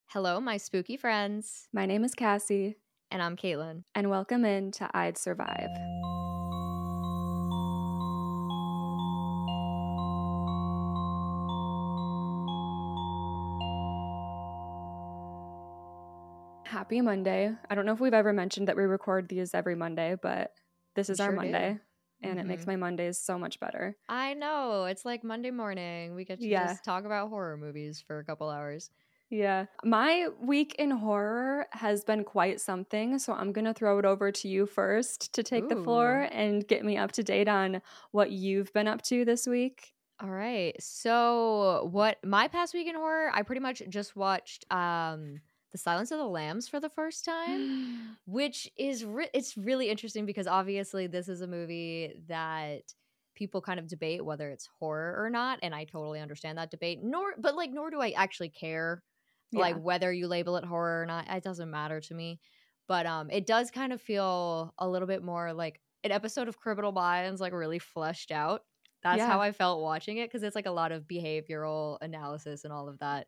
Hello, my spooky friends. My name is Cassie, And I'm Caitlin. and welcome in to I'd Survive. Happy Monday. I don't know if we've ever mentioned that we record these every Monday, but this is our Sure Monday, do. and it makes Mhm. my Mondays so much better. I know. It's like Monday morning. We get to Yeah. just talk about horror movies for a couple hours. Yeah. My week in horror has been quite something, so I'm going to throw it over to you first to take the floor Ooh. and get me up to date on what you've been up to this week. All right. So, what my past week in horror, I pretty much just watched The Silence of the Lambs for the first time, which is it's really interesting because obviously this is a movie that people kind of debate whether it's horror or not, and I totally understand that debate. Nor do I actually care like Yeah. whether you label it horror or not. It doesn't matter to me. But it does kind of feel a little bit more like an episode of Criminal Minds, like really fleshed out. That's how Yeah. I felt watching it because it's like a lot of behavioral analysis and all of that.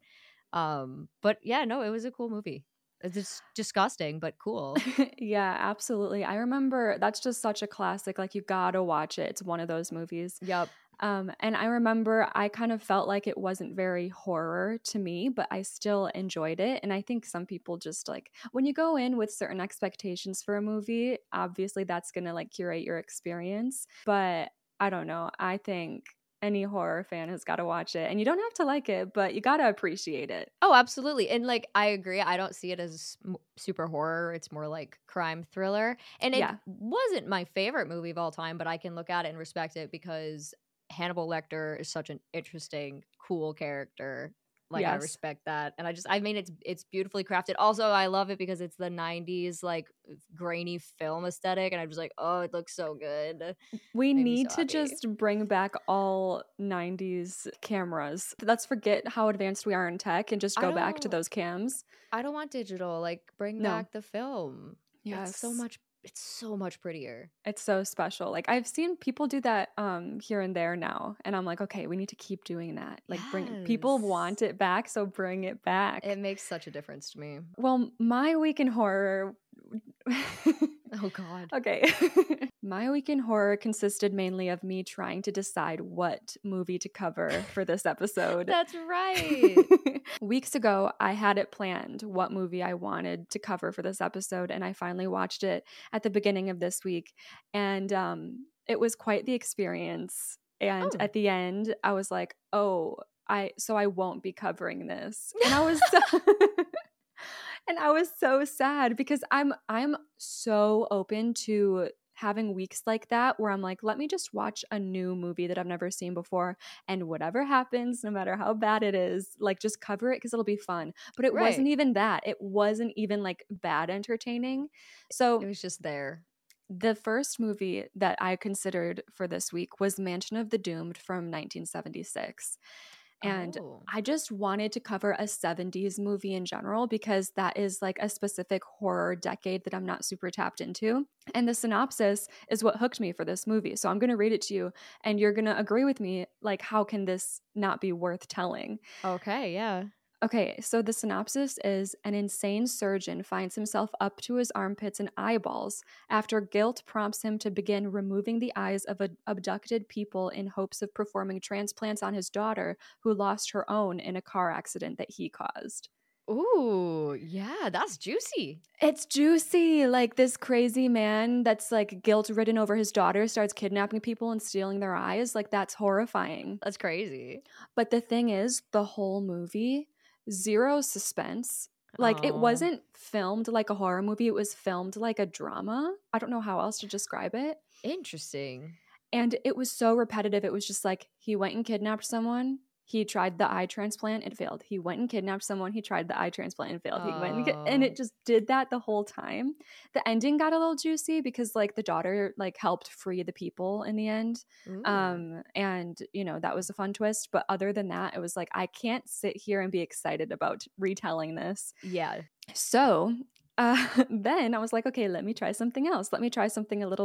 But yeah, no, it was a cool movie. It's just disgusting, but cool. Yeah, absolutely. I remember that's just such a classic. Like, you gotta watch it. It's one of those movies. Yep. And I remember I kind of felt like it wasn't very horror to me, but I still enjoyed it. And I think some people just like when you go in with certain expectations for a movie, obviously that's gonna like curate your experience. But I don't know. I think any horror fan has got to watch it. And you don't have to like it, but you got to appreciate it. Oh, absolutely. And like I agree. I don't see it as super horror. It's more like crime thriller. And it Yeah. wasn't my favorite movie of all time, but I can look at it and respect it because Hannibal Lecter is such an interesting, cool character. Like I Yes. respect that. And I mean it's beautifully crafted. Also, I love it because it's the 90s like grainy film aesthetic and I'm just like, "Oh, it looks so good." We Made me need so to happy. just bring back all 90s cameras. Let's forget how advanced we are in tech and just I go back to don't those cams. I don't want digital. Like bring No. back the film. Yes. It's so much prettier. It's so special. Like, I've seen people do that here and there now, and I'm like, okay, we need to keep doing that. Like, bring people Yes. want it back, so bring it It back. makes such a difference to me. Well, my week in horror. Oh god. Okay. My week in horror consisted mainly of me trying to decide what movie to cover for this episode. That's right. Weeks ago, I had it planned what movie I wanted to cover for this episode, and I finally watched it at the beginning of this week. And it was quite the experience. And Oh. at the end, I was like, oh, I won't be covering this. And I was so and I was so sad because I'm so open to having weeks like that where I'm like, let me just watch a new movie that I've never seen before, and whatever happens, no matter how bad it is, like just cover it because it'll be fun. But it wasn't Right. even that. It wasn't even like bad entertaining. It So was just there. the first movie that I considered for this week was Mansion of the Doomed from 1976. And Oh. I just wanted to cover a 70s movie in general because that is like a specific horror decade that I'm not super tapped into. And the synopsis is what hooked me for this movie. So I'm going to read it to you and you're going to agree with me. Like, how can this not be worth telling? Okay, yeah. Okay, so the synopsis is an insane surgeon finds himself up to his armpits in eyeballs after guilt prompts him to begin removing the eyes of abducted people in hopes of performing transplants on his daughter, who lost her own in a car accident that he caused. Ooh, yeah, that's juicy. It's juicy. Like, this crazy man that's like guilt ridden over his daughter starts kidnapping people and stealing their eyes. Like, that's horrifying. That's crazy. But the thing is, the whole movie, zero suspense. Like, it Oh, wasn't filmed like a horror movie, it was filmed like a drama. I don't know how else to describe it. interesting. And it was so repetitive. It was just like he went and kidnapped someone. He tried the eye transplant, it failed. He went and kidnapped someone, he tried the eye transplant, and failed. He went and Oh. it just did that the whole time. The ending got a little juicy because like the daughter like helped free the people in the end. Ooh. And you know, that was a fun twist. But other than that, it was like I can't sit here and be excited about retelling this. Yeah. So then I was like, okay, let me try something else. Let me try something a little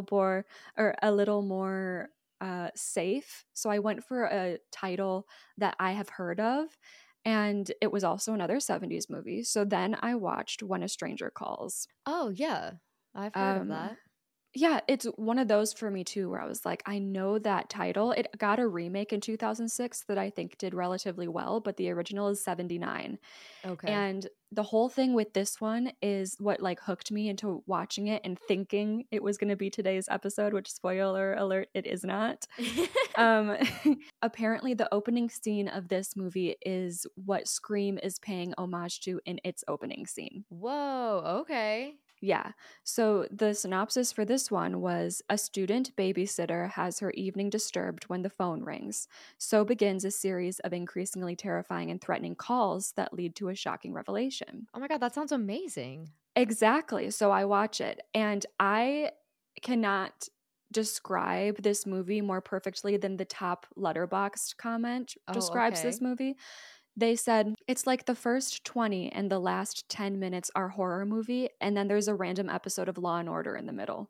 more safe. So I went for a title that I have heard of, And it was also another 70s movie. So then I watched When a Stranger Calls. Oh, yeah. I've heard of that. Yeah, it's one of those for me too, where I was like, I know that title. It got a remake in 2006 that I think did relatively well, but the original is 79. Okay. And the whole thing with this one is what like hooked me into watching it and thinking it was going to be today's episode, which spoiler alert, it is not. Um, apparently, the opening scene of this movie is what Scream is paying homage to in its opening scene. Whoa, okay. Yeah. So the synopsis for this one was a student babysitter has her evening disturbed when the phone rings. So begins a series of increasingly terrifying and threatening calls that lead to a shocking revelation. Oh my God, that sounds amazing. Exactly. So I watch it and I cannot describe this movie more perfectly than the top Letterboxd comment describes this movie. They said it's like the first 20 and the last 10 minutes are horror movie, and then there's a random episode of Law and Order in the middle.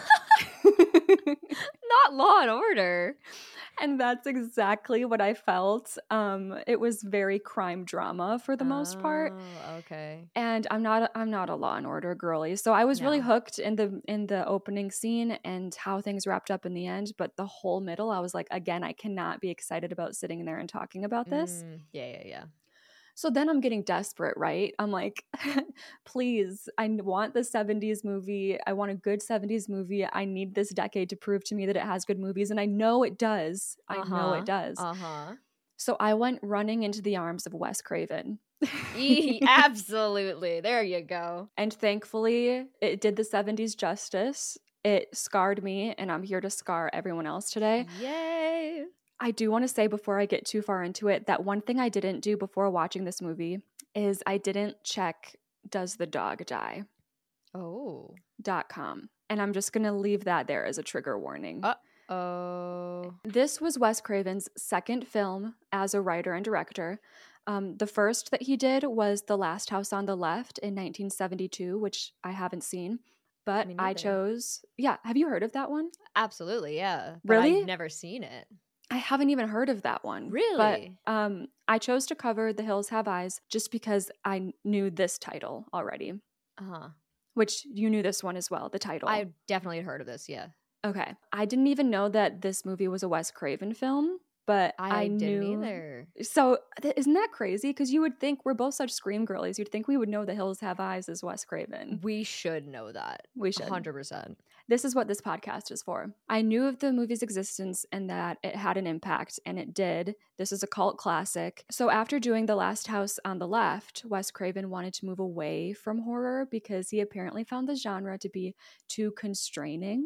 Not Law and Order. And that's exactly what I felt. It was very crime drama for the most part. Oh, okay. And I'm not a Law and Order girly, so I was really hooked in the opening scene and how things wrapped up in the end. But the whole middle, I was like, again, I cannot be excited about sitting there and talking about this. Yeah. So then I'm getting desperate, right? I'm like, please, I want the 70s movie. I want a good 70s movie. I need this decade to prove to me that it has good movies. And I know it does. I know it does. So I went running into the arms of Wes Craven. Absolutely. There you go. And thankfully, it did the 70s justice. It scarred me, and I'm here to scar everyone else today. Yay. I do want to say before I get too far into it that one thing I didn't do before watching this movie is I didn't check does the dog die? .com. And I'm just going to leave that there as a trigger warning. This was Wes Craven's second film as a writer and director. The first that he did was The Last House on the Left in 1972, which I haven't seen. But I chose... Yeah, have you heard of that one? Absolutely, yeah. Really? But I've never seen it. I haven't even heard of that one. Really? But I chose to cover The Hills Have Eyes just because I knew this title already. Which you knew this one as well, the title. I definitely had heard of this, yeah. Okay. I didn't even know that this movie was a Wes Craven film, but I knew... didn't either. So isn't that crazy? Because you would think we're both such Scream girlies. You'd think we would know The Hills Have Eyes as Wes Craven. We should know that. We should. 100%. This is what this podcast is for. I knew of the movie's existence and that it had an impact, and it did. This is a cult classic. So after doing The Last House on the Left, Wes Craven wanted to move away from horror because he apparently found the genre to be too constraining.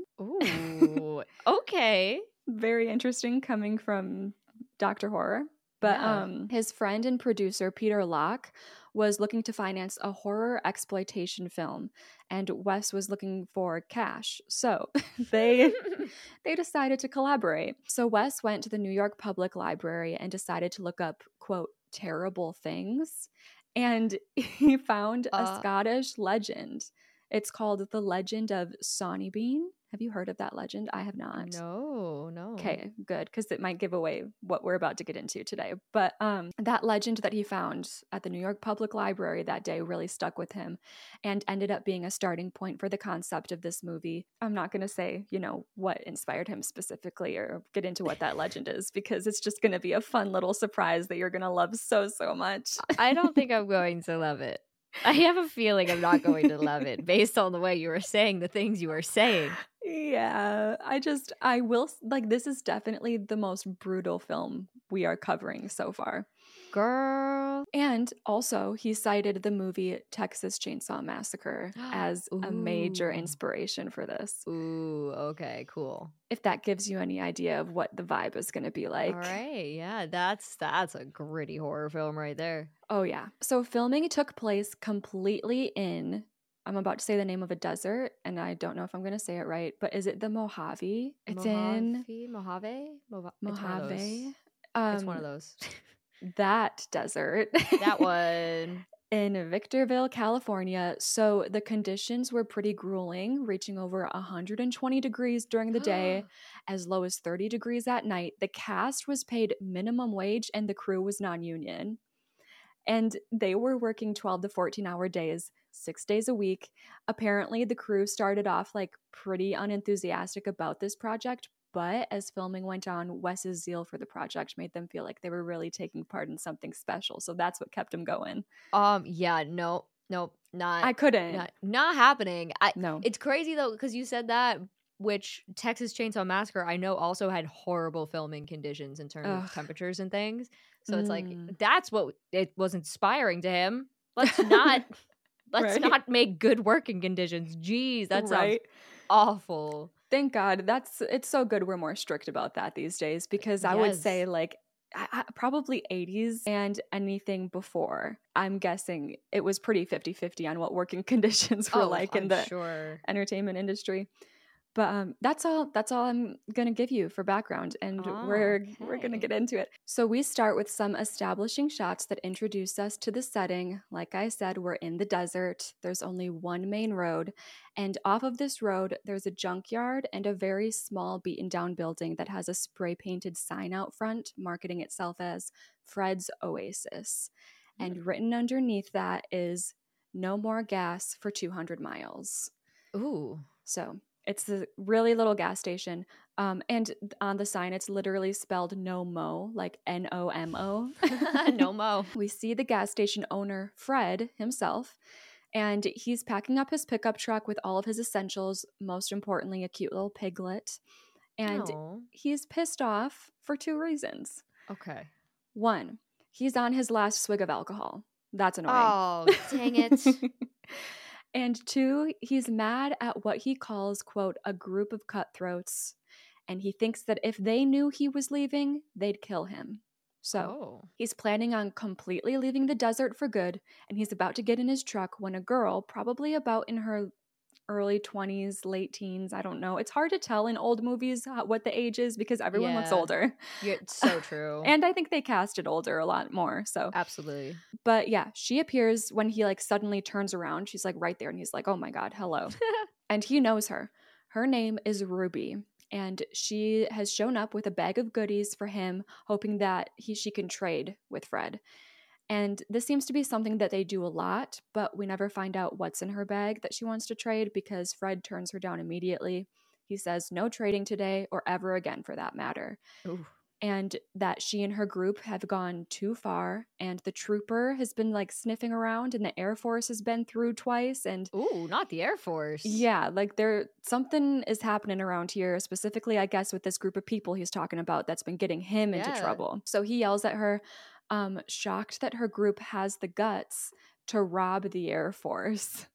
Ooh, okay. Very interesting coming from Dr. Horror. But his friend and producer, Peter Locke, was looking to finance a horror exploitation film, and Wes was looking for cash. So they decided to collaborate. So Wes went to the New York Public Library and decided to look up, quote, terrible things. And he found a Scottish legend. It's called The Legend of Sonnybean. Have you heard of that legend? I have not. No. Okay, good, because it might give away what we're about to get into today. But that legend that he found at the New York Public Library that day really stuck with him and ended up being a starting point for the concept of this movie. I'm not going to say, what inspired him specifically or get into what that legend is, because it's just going to be a fun little surprise that you're going to love so, so much. I don't think I'm going to love it. I have a feeling I'm not going to love it based on the way you were saying the things you were saying. Yeah, I will, this is definitely the most brutal film we are covering so far. Girl. And also, he cited the movie Texas Chainsaw Massacre as a major inspiration for this. Ooh, okay, cool. If that gives you any idea of what the vibe is going to be like. All right, yeah, that's a gritty horror film right there. Oh, yeah. So filming took place completely in... I'm about to say the name of a desert, and I don't know if I'm going to say it right, but is it the Mojave? It's Mojave? Mojave. It's one of those. That desert. That one. In Victorville, California. So the conditions were pretty grueling, reaching over 120 degrees during the day, as low as 30 degrees at night. The cast was paid minimum wage, and the crew was non-union. And they were working 12 to 14-hour days, 6 days a week. Apparently, the crew started off like pretty unenthusiastic about this project, but as filming went on, Wes's zeal for the project made them feel like they were really taking part in something special. So that's what kept them going. Yeah, no, not. I couldn't. Not happening. No. It's crazy though, because you said that, which Texas Chainsaw Massacre I know also had horrible filming conditions in terms of temperatures and things. So it's like that's what it was inspiring to him. Let's not Right. not make good working conditions. Jeez, that sounds Right. awful. Thank God. It's so good we're more strict about that these days, because I would say Yes. like probably 80s and anything before, I'm guessing it was pretty 50-50 on what working conditions were like in I'm the sure. entertainment industry. But that's all I'm gonna give you for background, and we're gonna Okay. get into it. So we start with some establishing shots that introduce us to the setting. Like I said, we're in the desert. There's only one main road, and off of this road there's a junkyard and a very small beaten down building that has a spray painted sign out front marketing itself as Fred's Oasis. And written underneath that is "No more gas for 200 miles." Ooh. So it's a really little gas station. And on the sign, it's literally spelled no mo, like NOMO. No mo. We see the gas station owner, Fred himself, and he's packing up his pickup truck with all of his essentials, most importantly, a cute little piglet. And Oh. he's pissed off for 2 reasons. Okay. 1, he's on his last swig of alcohol. That's annoying. Oh, dang it. And 2, he's mad at what he calls, quote, a group of cutthroats. And he thinks that if they knew he was leaving, they'd kill him. So he's planning on completely leaving the desert for good, and he's about to get in his truck when a girl, probably about in her early 20s, late teens, I don't know. It's hard to tell in old movies what the age is because everyone looks older. It's so true. And I think they casted older a lot more. So absolutely. But yeah, she appears when he like suddenly turns around. She's like right there and he's like, "Oh my God, hello." And he knows her. Her name is Ruby. And she has shown up with a bag of goodies for him, hoping that she can trade with Fred. And this seems to be something that they do a lot, but we never find out what's in her bag that she wants to trade because Fred turns her down immediately. He says no trading today or ever again for that matter. Ooh. And that she and her group have gone too far, and the trooper has been like sniffing around, and the Air Force has been through twice. And ooh, not the Air Force. Yeah, like something is happening around here, specifically I guess with this group of people he's talking about that's been getting him into trouble. So he yells at her, shocked that her group has the guts to rob the Air Force.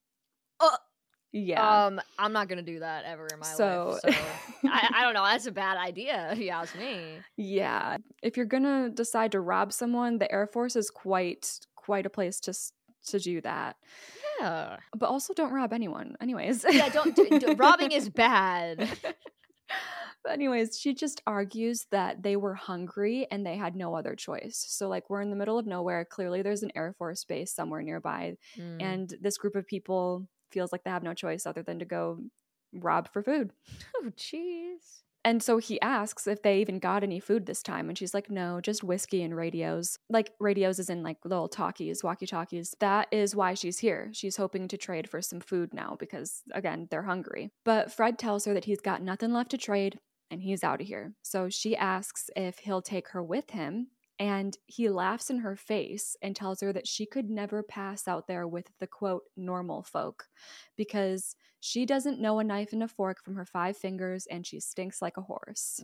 Yeah. I'm not gonna do that ever in my life. So I don't know. That's a bad idea, if you ask me. Yeah. If you're gonna decide to rob someone, the Air Force is quite a place to do that. Yeah. But also don't rob anyone. Anyways. Yeah, don't robbing is bad. But anyways, she just argues that they were hungry and they had no other choice. So like we're in the middle of nowhere. Clearly there's an Air Force base somewhere nearby. And this group of people feels like they have no choice other than to go rob for food. Oh, jeez. And so he asks if they even got any food this time. And she's like, no, just whiskey and radios. Like radios is in like little talkies, walkie-talkies. That is why she's here. She's hoping to trade for some food now because, again, they're hungry. But Fred tells her that he's got nothing left to trade and he's out of here. So she asks if he'll take her with him. And he laughs in her face and tells her that she could never pass out there with the, quote, normal folk because she doesn't know a knife and a fork from her 5 fingers and she stinks like a horse.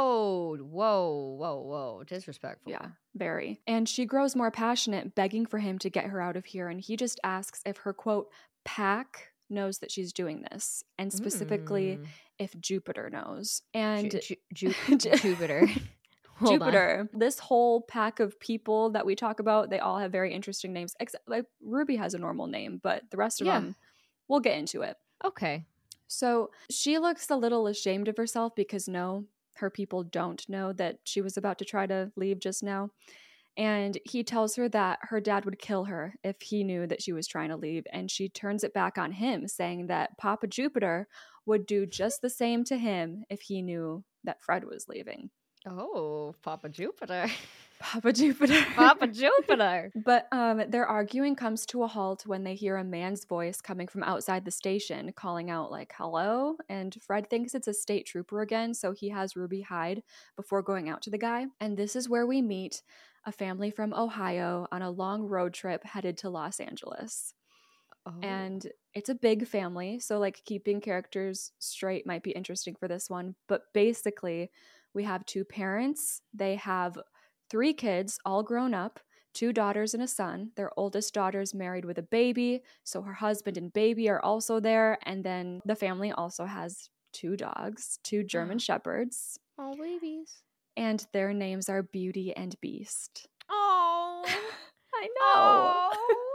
Whoa. Disrespectful. Yeah, very. And she grows more passionate, begging for him to get her out of here. And he just asks if her, quote, pack knows that she's doing this. And specifically, if Jupiter knows. And Jupiter. Jupiter. This whole pack of people that we talk about, they all have very interesting names. Except like Ruby has a normal name, but the rest of them, we'll get into it. Okay. So she looks a little ashamed of herself because no, her people don't know that she was about to try to leave just now. And he tells her that her dad would kill her if he knew that she was trying to leave. And she turns it back on him, saying that Papa Jupiter would do just the same to him if he knew that Fred was leaving. Oh, Papa Jupiter. Papa Jupiter. Papa Jupiter. But their arguing comes to a halt when they hear a man's voice coming from outside the station calling out like, hello? And Fred thinks it's a state trooper again, so he has Ruby hide before going out to the guy. And this is where we meet a family from Ohio on a long road trip headed to Los Angeles. Oh. And it's a big family, so like keeping characters straight might be interesting for this one. But basically, we have two parents. They have 3 kids, all grown up, 2 daughters and a son. Their oldest daughter's married with a baby, so her husband and baby are also there. And then the family also has 2 dogs, 2 German shepherds. Oh, babies. And their names are Beauty and Beast. Oh. I know. Oh.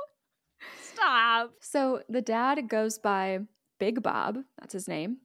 Stop. So the dad goes by Big Bob. That's his name.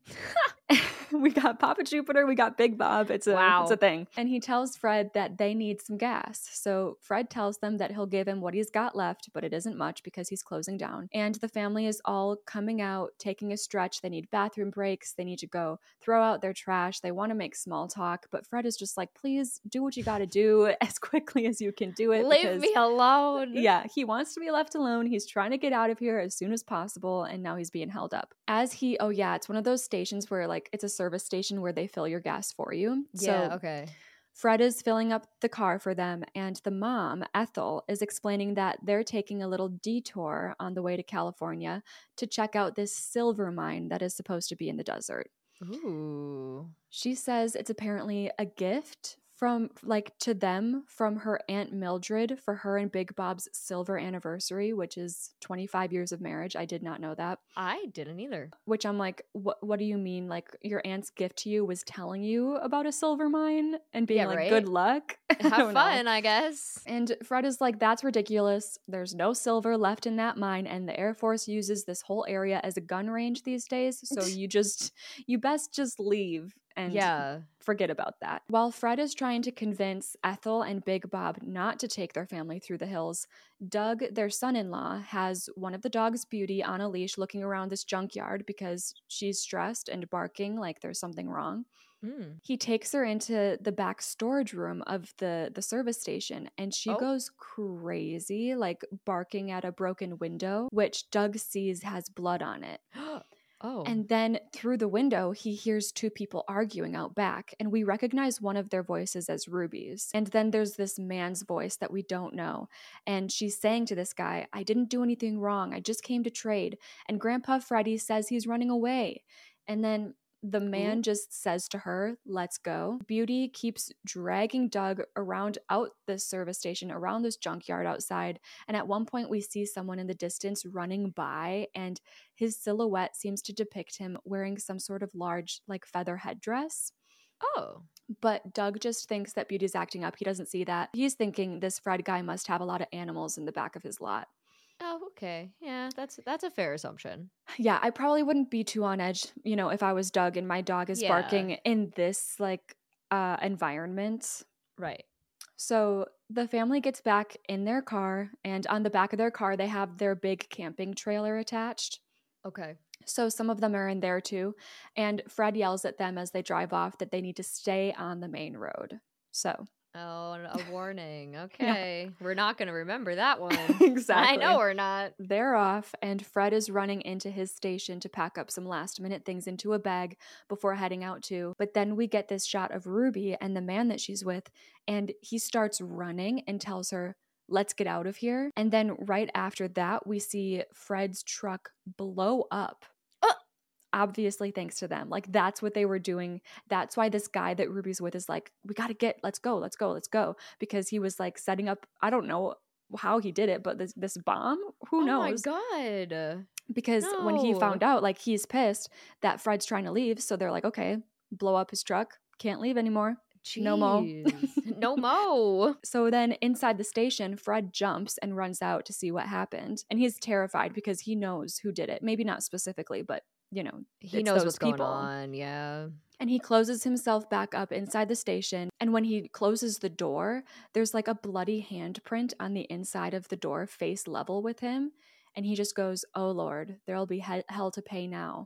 We got Papa Jupiter, we got Big Bob. It's a thing. And he tells Fred that they need some gas. So Fred tells them that he'll give him what he's got left, but it isn't much because he's closing down. And the family is all coming out, taking a stretch. They need bathroom breaks. They need to go throw out their trash. They want to make small talk, but Fred is just like, please do what you got to do as quickly as you can do it. Leave me alone. Yeah, he wants to be left alone. He's trying to get out of here as soon as possible, and now he's being held up. It's one of those stations where like it's a service station where they fill your gas for you. Yeah, so okay. Fred is filling up the car for them, and the mom, Ethel, is explaining that they're taking a little detour on the way to California to check out this silver mine that is supposed to be in the desert. Ooh. She says it's apparently a gift to them from her Aunt Mildred for her and Big Bob's silver anniversary, which is 25 years of marriage. I did not know that. I didn't either. Which I'm like, what do you mean? Like your aunt's gift to you was telling you about a silver mine and being like, good luck? Have fun, I guess. And Fred is like, that's ridiculous. There's no silver left in that mine, and the Air Force uses this whole area as a gun range these days. So you best just leave and forget about that. While Fred is trying to convince Ethel and Big Bob not to take their family through the hills, Doug, their son-in-law, has one of the dogs, Beauty, on a leash looking around this junkyard because she's stressed and barking like there's something wrong. He takes her into the back storage room of the service station, and she goes crazy, like barking at a broken window, which Doug sees has blood on it. And then through the window, he hears 2 people arguing out back, and we recognize one of their voices as Ruby's. And then there's this man's voice that we don't know, and she's saying to this guy, I didn't do anything wrong, I just came to trade, and Grandpa Freddy says he's running away. And then the man just says to her, let's go. Beauty keeps dragging Doug around out this service station, around this junkyard outside. And at one point we see someone in the distance running by, and his silhouette seems to depict him wearing some sort of large like feather headdress. But Doug just thinks that Beauty's acting up. He doesn't see that. He's thinking this Fred guy must have a lot of animals in the back of his lot. Oh, okay. Yeah, that's a fair assumption. Yeah, I probably wouldn't be too on edge, if I was Doug and my dog is barking in this like environment. Right. So the family gets back in their car, and on the back of their car they have their big camping trailer attached. Okay. So some of them are in there too, and Fred yells at them as they drive off that they need to stay on the main road. So oh, a warning. Okay. We're not going to remember that one. Exactly. I know we're not. They're off, and Fred is running into his station to pack up some last-minute things into a bag before heading out too. But then we get this shot of Ruby and the man that she's with, and he starts running and tells her, let's get out of here. And then right after that, we see Fred's truck blow up. Obviously thanks to them. Like that's what they were doing. That's why this guy that Ruby's with is like, let's go. Because he was like setting up, I don't know how he did it, but this bomb, who knows? Oh my God. Because when he found out, like he's pissed that Fred's trying to leave. So they're like, okay, blow up his truck. Can't leave anymore. Jeez. No mo. No mo. So then inside the station, Fred jumps and runs out to see what happened. And he's terrified because he knows who did it. Maybe not specifically, but he knows what's going on. Yeah. And he closes himself back up inside the station. And when he closes the door, there's like a bloody handprint on the inside of the door, face level with him. And he just goes, oh Lord, there'll be hell to pay now.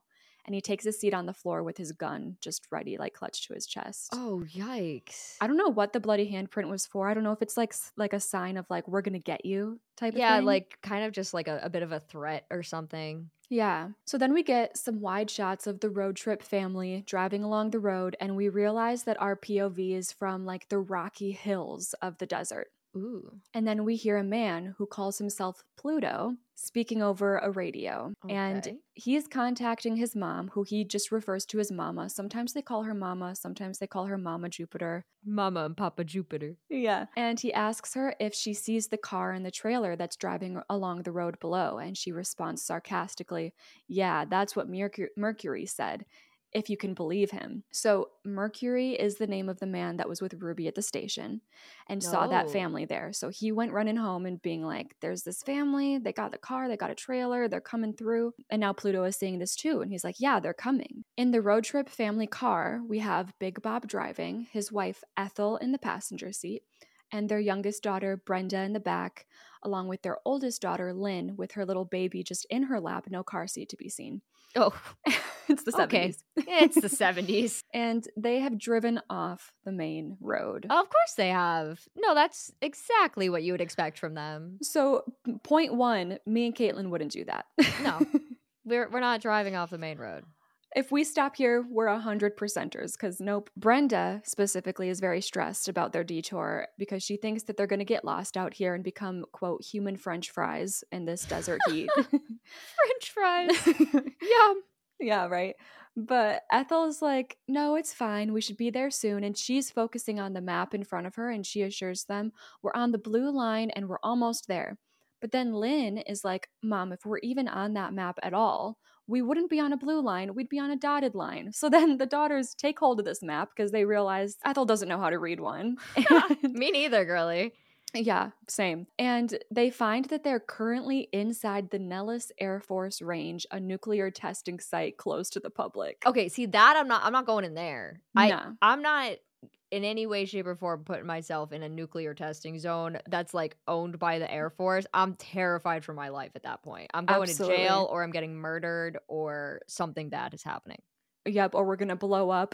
and he takes a seat on the floor with his gun just ready, like clutched to his chest. Oh, yikes. I don't know what the bloody handprint was for. I don't know if it's like a sign of like, we're gonna get you type of Yeah, thing. like kind of just like a bit of a threat or something. Yeah. So then we get some wide shots of the road trip family driving along the road, and we realize that our POV is from like the rocky hills of the desert. Ooh. And then we hear a man who calls himself Pluto speaking over a radio. And Okay. he's contacting his mom, who he just refers to as Mama. Sometimes they call her Mama, sometimes they call her Mama Jupiter. Mama and Papa Jupiter. Yeah. And he asks her if she sees the car and the trailer that's driving along the road below. And she responds sarcastically, yeah, that's what Mercury said, if you can believe him. So Mercury is the name of the man that was with Ruby at the station and saw that Oh. family there. So he went running home and being like, there's this family, they got the car, they got a trailer, they're coming through. And now Pluto is seeing this too. And he's like, yeah, they're coming. In the road trip family car, we have Big Bob driving, his wife Ethel in the passenger seat, and their youngest daughter Brenda in the back, along with their oldest daughter Lynn with her little baby just in her lap, no car seat to be seen. Oh. It's the 70s. Okay. It's the 70s. And they have driven off the main road. Of course they have. No, that's exactly what you would expect from them. So, point one, me and Caitlin wouldn't do that. No. We're not driving off the main road. If we stop here, we're 100%ers because nope. Brenda specifically is very stressed about their detour because she thinks that they're going to get lost out here and become, quote, human French fries in this desert heat. French fries. Yeah. Yeah, right. But Ethel's like, no, it's fine. We should be there soon. And she's focusing on the map in front of her and she assures them, we're on the blue line and we're almost there. But then Lynn is like, Mom, if we're even on that map at all, we wouldn't be on a blue line, we'd be on a dotted line. So then the daughters take hold of this map because they realize Ethel doesn't know how to read one. Me neither, girly. Yeah, same. And they find that they're currently inside the Nellis Air Force Range, a nuclear testing site closed to the public. Okay, see that I'm not going in there. No. I'm not in any way, shape, or form putting myself in a nuclear testing zone that's like owned by the Air Force. I'm terrified for my life at that point. I'm going Absolutely. to jail or I'm getting murdered or something bad is happening. Yep, or we're gonna blow up.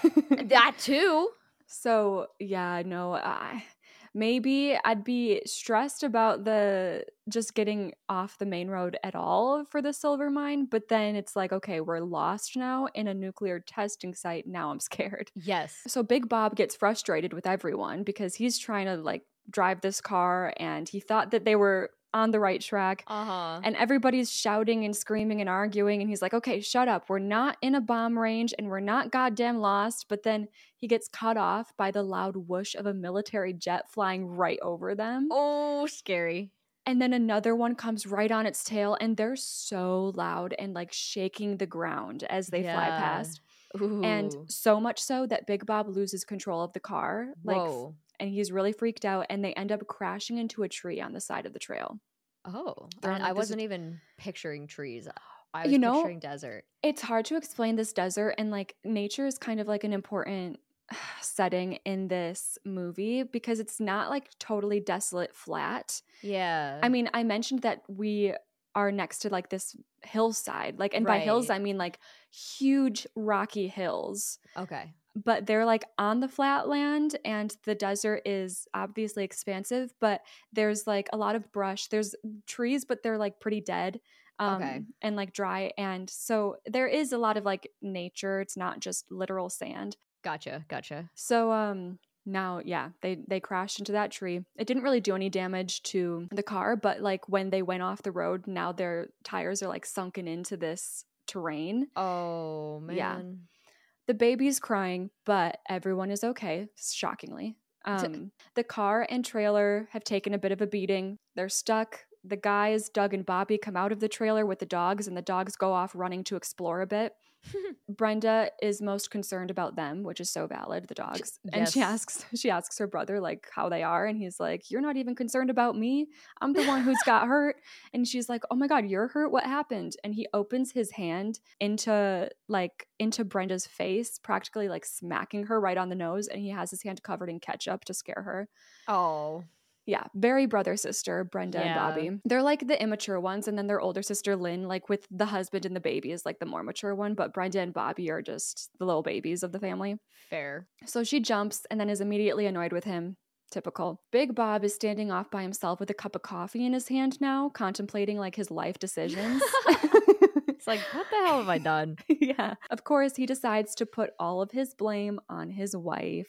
That too. So yeah, no, maybe I'd be stressed about the just getting off the main road at all for the silver mine, but then it's like, okay, we're lost now in a nuclear testing site. Now I'm scared. Yes. So Big Bob gets frustrated with everyone because he's trying to like drive this car and he thought that they were on the right track. And everybody's shouting and screaming and arguing and he's like, okay, shut up, we're not in a bomb range and we're not goddamn lost. But then he gets cut off by the loud whoosh of a military jet flying right over them. Oh, scary. And then another one comes right on its tail and they're so loud and like shaking the ground as they fly past. Ooh. And so much so that Big Bob loses control of the car. Whoa. And he's really freaked out and they end up crashing into a tree on the side of the trail. Oh, They're on, I like, wasn't even picturing trees. I was You know, picturing desert. It's hard to explain this desert and like nature is kind of like an important setting in this movie because it's not like totally desolate flat. Yeah. I mean, I mentioned that we are next to like this hillside, like, and by hills Right. I mean like huge rocky hills. Okay. But they're like on the flat land and the desert is obviously expansive, but there's like a lot of brush. There's trees, but they're like pretty dead Okay. and like dry. And so there is a lot of like nature. It's not just literal sand. Gotcha. So now, yeah, they crashed into that tree. It didn't really do any damage to the car, but like when they went off the road, now their tires are like sunken into this terrain. Oh, man. Yeah. The baby's crying, but everyone is okay, shockingly. The car and trailer have taken a bit of a beating. They're stuck. The guys, Doug and Bobby, come out of the trailer with the dogs, and the dogs go off running to explore a bit. Brenda is most concerned about them, which is so valid, the dogs. And she asks her brother like how they are, and he's like, "You're not even concerned about me. I'm the one who's got hurt." And she's like, "Oh my God, you're hurt? What happened?" And he opens his hand into Brenda's face, practically like smacking her right on the nose, and he has his hand covered in ketchup to scare her. Oh. Yeah, very brother-sister, Brenda and Yeah. Bobby. They're like the immature ones, and then their older sister, Lynn, like with the husband and the baby, is like the more mature one, but Brenda and Bobby are just the little babies of the family. Fair. So she jumps and then is immediately annoyed with him. Typical. Big Bob is standing off by himself with a cup of coffee in his hand now, contemplating like his life decisions. It's like, what the hell have I done? Yeah. Of course, he decides to put all of his blame on his wife.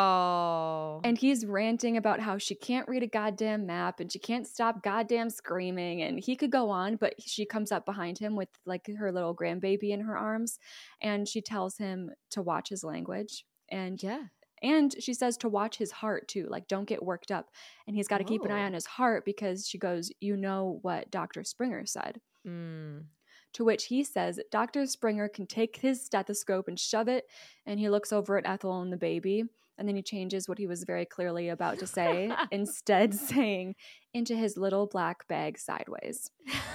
Oh. And he's ranting about how she can't read a goddamn map and she can't stop goddamn screaming. And he could go on, but she comes up behind him with like her little grandbaby in her arms. And she tells him to watch his language. Yeah. And she says to watch his heart too, like don't get worked up. And he's got to keep an eye Oh. on his heart because she goes, you know what Dr. Springer said. Mm. To which he says Dr. Springer can take his stethoscope and shove it. And he looks over at Ethel and the baby. And then he changes what he was very clearly about to say, instead saying, into his little black bag sideways.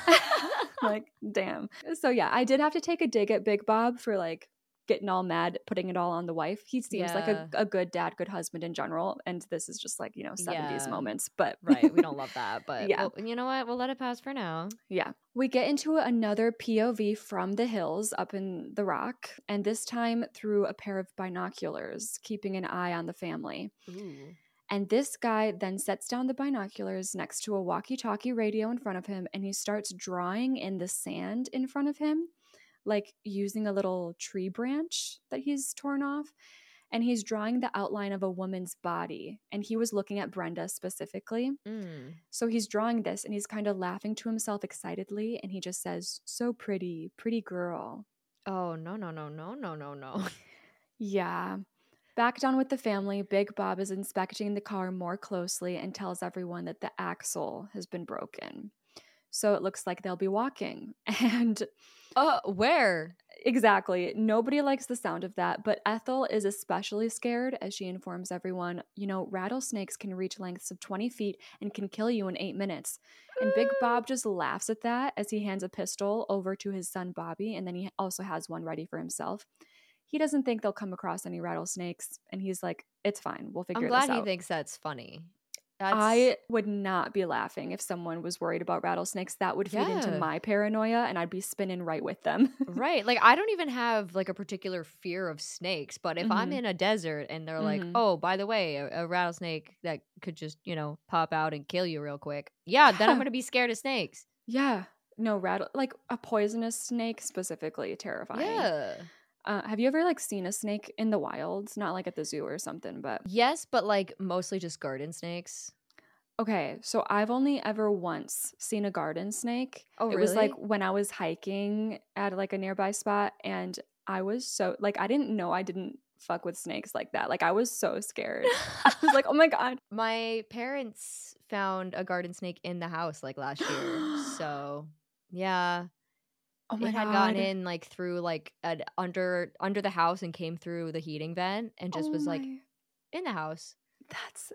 Like, damn. So yeah, I did have to take a dig at Big Bob for like getting all mad, putting it all on the wife. He seems like Yeah. a good dad, good husband in general. And this is just like, 70s Yeah. moments. But Right. We don't love that, but Yeah. well, you know what? We'll let it pass for now. yeah. We get into another POV from the hills up in the rock, and this time through a pair of binoculars, keeping an eye on the family. Ooh. And this guy then sets down the binoculars next to a walkie-talkie radio in front of him, and he starts drawing in the sand in front of him, like using a little tree branch that he's torn off. And he's drawing the outline of a woman's body. And he was looking at Brenda specifically. Mm. So he's drawing this and he's kind of laughing to himself excitedly. And he just says, so pretty, pretty girl. Oh, no, no, no, no, no, no, no. Yeah. Back down with the family, Big Bob is inspecting the car more closely and tells everyone that the axle has been broken. So it looks like they'll be walking. And Where? exactly. Nobody likes the sound of that, but Ethel is especially scared as she informs everyone, rattlesnakes can reach lengths of 20 feet and can kill you in 8 minutes. And Big Bob just laughs at that as he hands a pistol over to his son Bobby, and then he also has one ready for himself. He doesn't think they'll come across any rattlesnakes, and he's like, it's fine, we'll figure I'm this glad out. he thinks that's funny. I would not be laughing if someone was worried about rattlesnakes. That would feed into Yeah. my paranoia, and I'd be spinning right with them. Right. Like, I don't even have like a particular fear of snakes, but if I'm Mhm. in a desert and they're like, Mhm. oh, by the way, a rattlesnake that could just, pop out and kill you real quick. Yeah, then I'm Yeah. going to be scared of snakes. Yeah. No, like a poisonous snake specifically, terrifying. Yeah. Have you ever like seen a snake in the wild? Not like at the zoo or something, but Yes, but like mostly just garden snakes. okay. So I've only ever once seen a garden snake. Oh, It was like really? when I was hiking at like a nearby spot, and I was so like I didn't know I didn't fuck with snakes like that. Like I was so scared. I was like, oh my god. My parents found a garden snake in the house like last year. So, yeah. Oh my It had gotten god. in like through like under the house and came through the heating vent and just Oh was like my. in the house. That's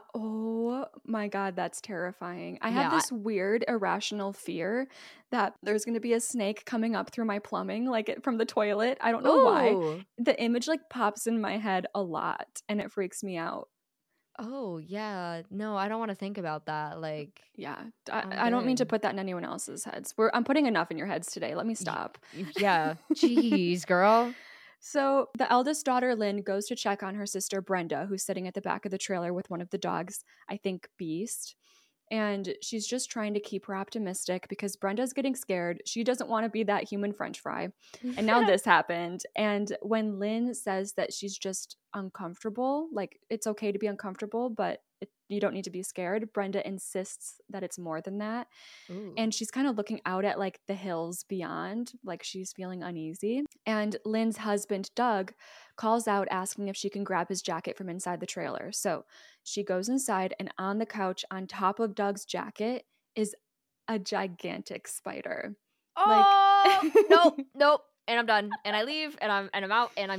oh my god, that's terrifying. I have Yeah. this weird irrational fear that there's going to be a snake coming up through my plumbing from the toilet. I don't know why. Ooh. The image like pops in my head a lot and it freaks me out. Oh, yeah. No, I don't want to think about that. Like, Yeah. I'm I don't mean to good. put that in anyone else's heads. I'm putting enough in your heads today. Let me stop. Yeah. Jeez, girl. So the eldest daughter, Lynn, goes to check on her sister, Brenda, who's sitting at the back of the trailer with one of the dogs, I think Beast. And she's just trying to keep her optimistic because Brenda's getting scared. She doesn't want to be that human french fry. And now this happened. And when Lynn says that she's just uncomfortable, like it's okay to be uncomfortable, but you don't need to be scared, Brenda insists that it's more than that. Ooh. And she's kind of looking out at like the hills beyond, like she's feeling uneasy. And Lynn's husband, Doug, calls out asking if she can grab his jacket from inside the trailer. So she goes inside, and on the couch on top of Doug's jacket is a gigantic spider. Oh, nope. And I'm done. And I leave and I'm out and I'm dead.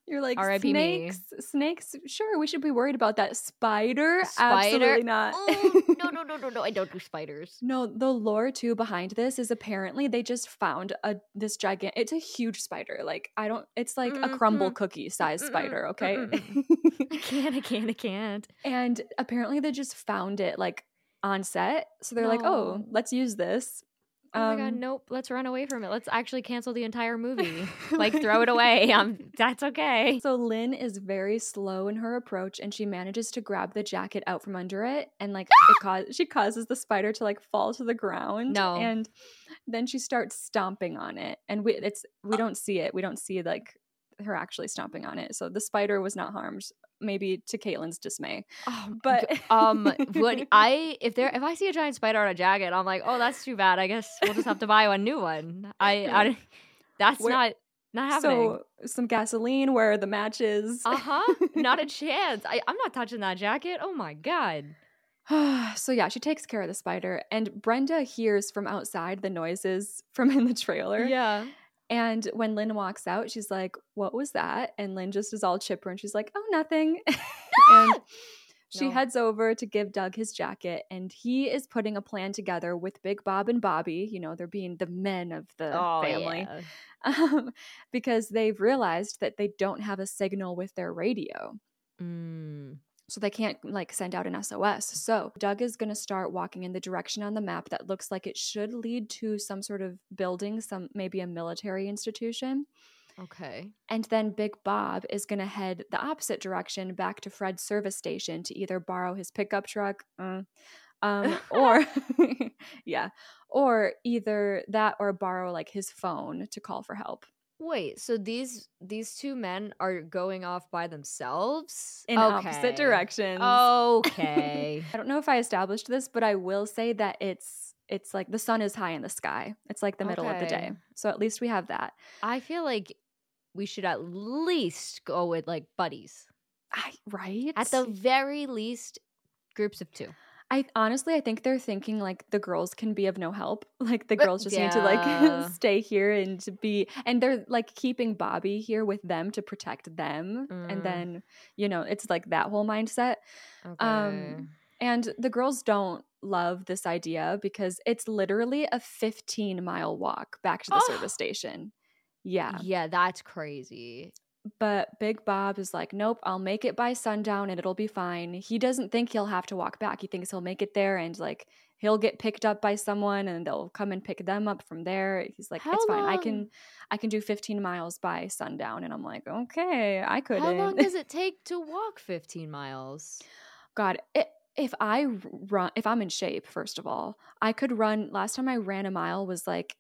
You're like, R.I.P. me. snakes, sure, we should be worried about that. Spider? Spider? Absolutely not. Oh, no, I don't do spiders. No, the lore too behind this is apparently they just found this gigantic, it's a huge spider. Like, it's like a crumble cookie size spider, okay? I can't. And apparently they just found it like on set. So they're like, oh, No. let's use this. Oh my god, nope. Let's run away from it. Let's actually cancel the entire movie. Like, throw it away. That's okay. So Lynn is very slow in her approach, and she manages to grab the jacket out from under it, and like she causes the spider to like fall to the ground. No. And then she starts stomping on it, and we don't see it. We don't see like her actually stomping on it. So the spider was not harmed, maybe to Caitlin's dismay. Oh, but if I see a giant spider on a jacket, I'm like, oh, that's too bad. I guess we'll just have to buy a new one. That's not happening. So some gasoline, where are the matches? Not a chance. I'm not touching that jacket. Oh my god. So yeah, she takes care of the spider, and Brenda hears from outside the noises from in the trailer. Yeah. And when Lynn walks out, she's like, what was that? And Lynn just is all chipper, and she's like, oh, nothing. And she heads over to give Doug his jacket, and he is putting a plan together with Big Bob and Bobby. You know, they're being the men of the family. Yeah. Because they've realized that they don't have a signal with their radio. So they can't like send out an SOS. So Doug is going to start walking in the direction on the map that looks like it should lead to some sort of building, maybe a military institution. Okay. And then Big Bob is going to head the opposite direction back to Fred's service station to either borrow his pickup truck, or yeah, or either that or borrow like his phone to call for help. Wait, so these two men are going off by themselves? In opposite directions. Okay. I don't know if I established this, but I will say that it's like the sun is high in the sky. It's like the middle of the day. So at least we have that. I feel like we should at least go with like buddies. Right? At the very least, groups of two. I think they're thinking like the girls can be of no help. Like the girls just need to like stay here and they're like keeping Bobby here with them to protect them. And then, you know, it's like that whole mindset. Okay. And the girls don't love this idea because it's literally a 15-mile walk back to the service station. Yeah. Yeah, that's crazy. But Big Bob is like, nope, I'll make it by sundown and it'll be fine. He doesn't think he'll have to walk back. He thinks he'll make it there and like he'll get picked up by someone and they'll come and pick them up from there. He's like, it's fine. I can do 15 miles by sundown. And I'm like, okay, I couldn't. How long does it take to walk 15 miles? God, if I'm in shape, first of all, I could run. Last time I ran a mile was like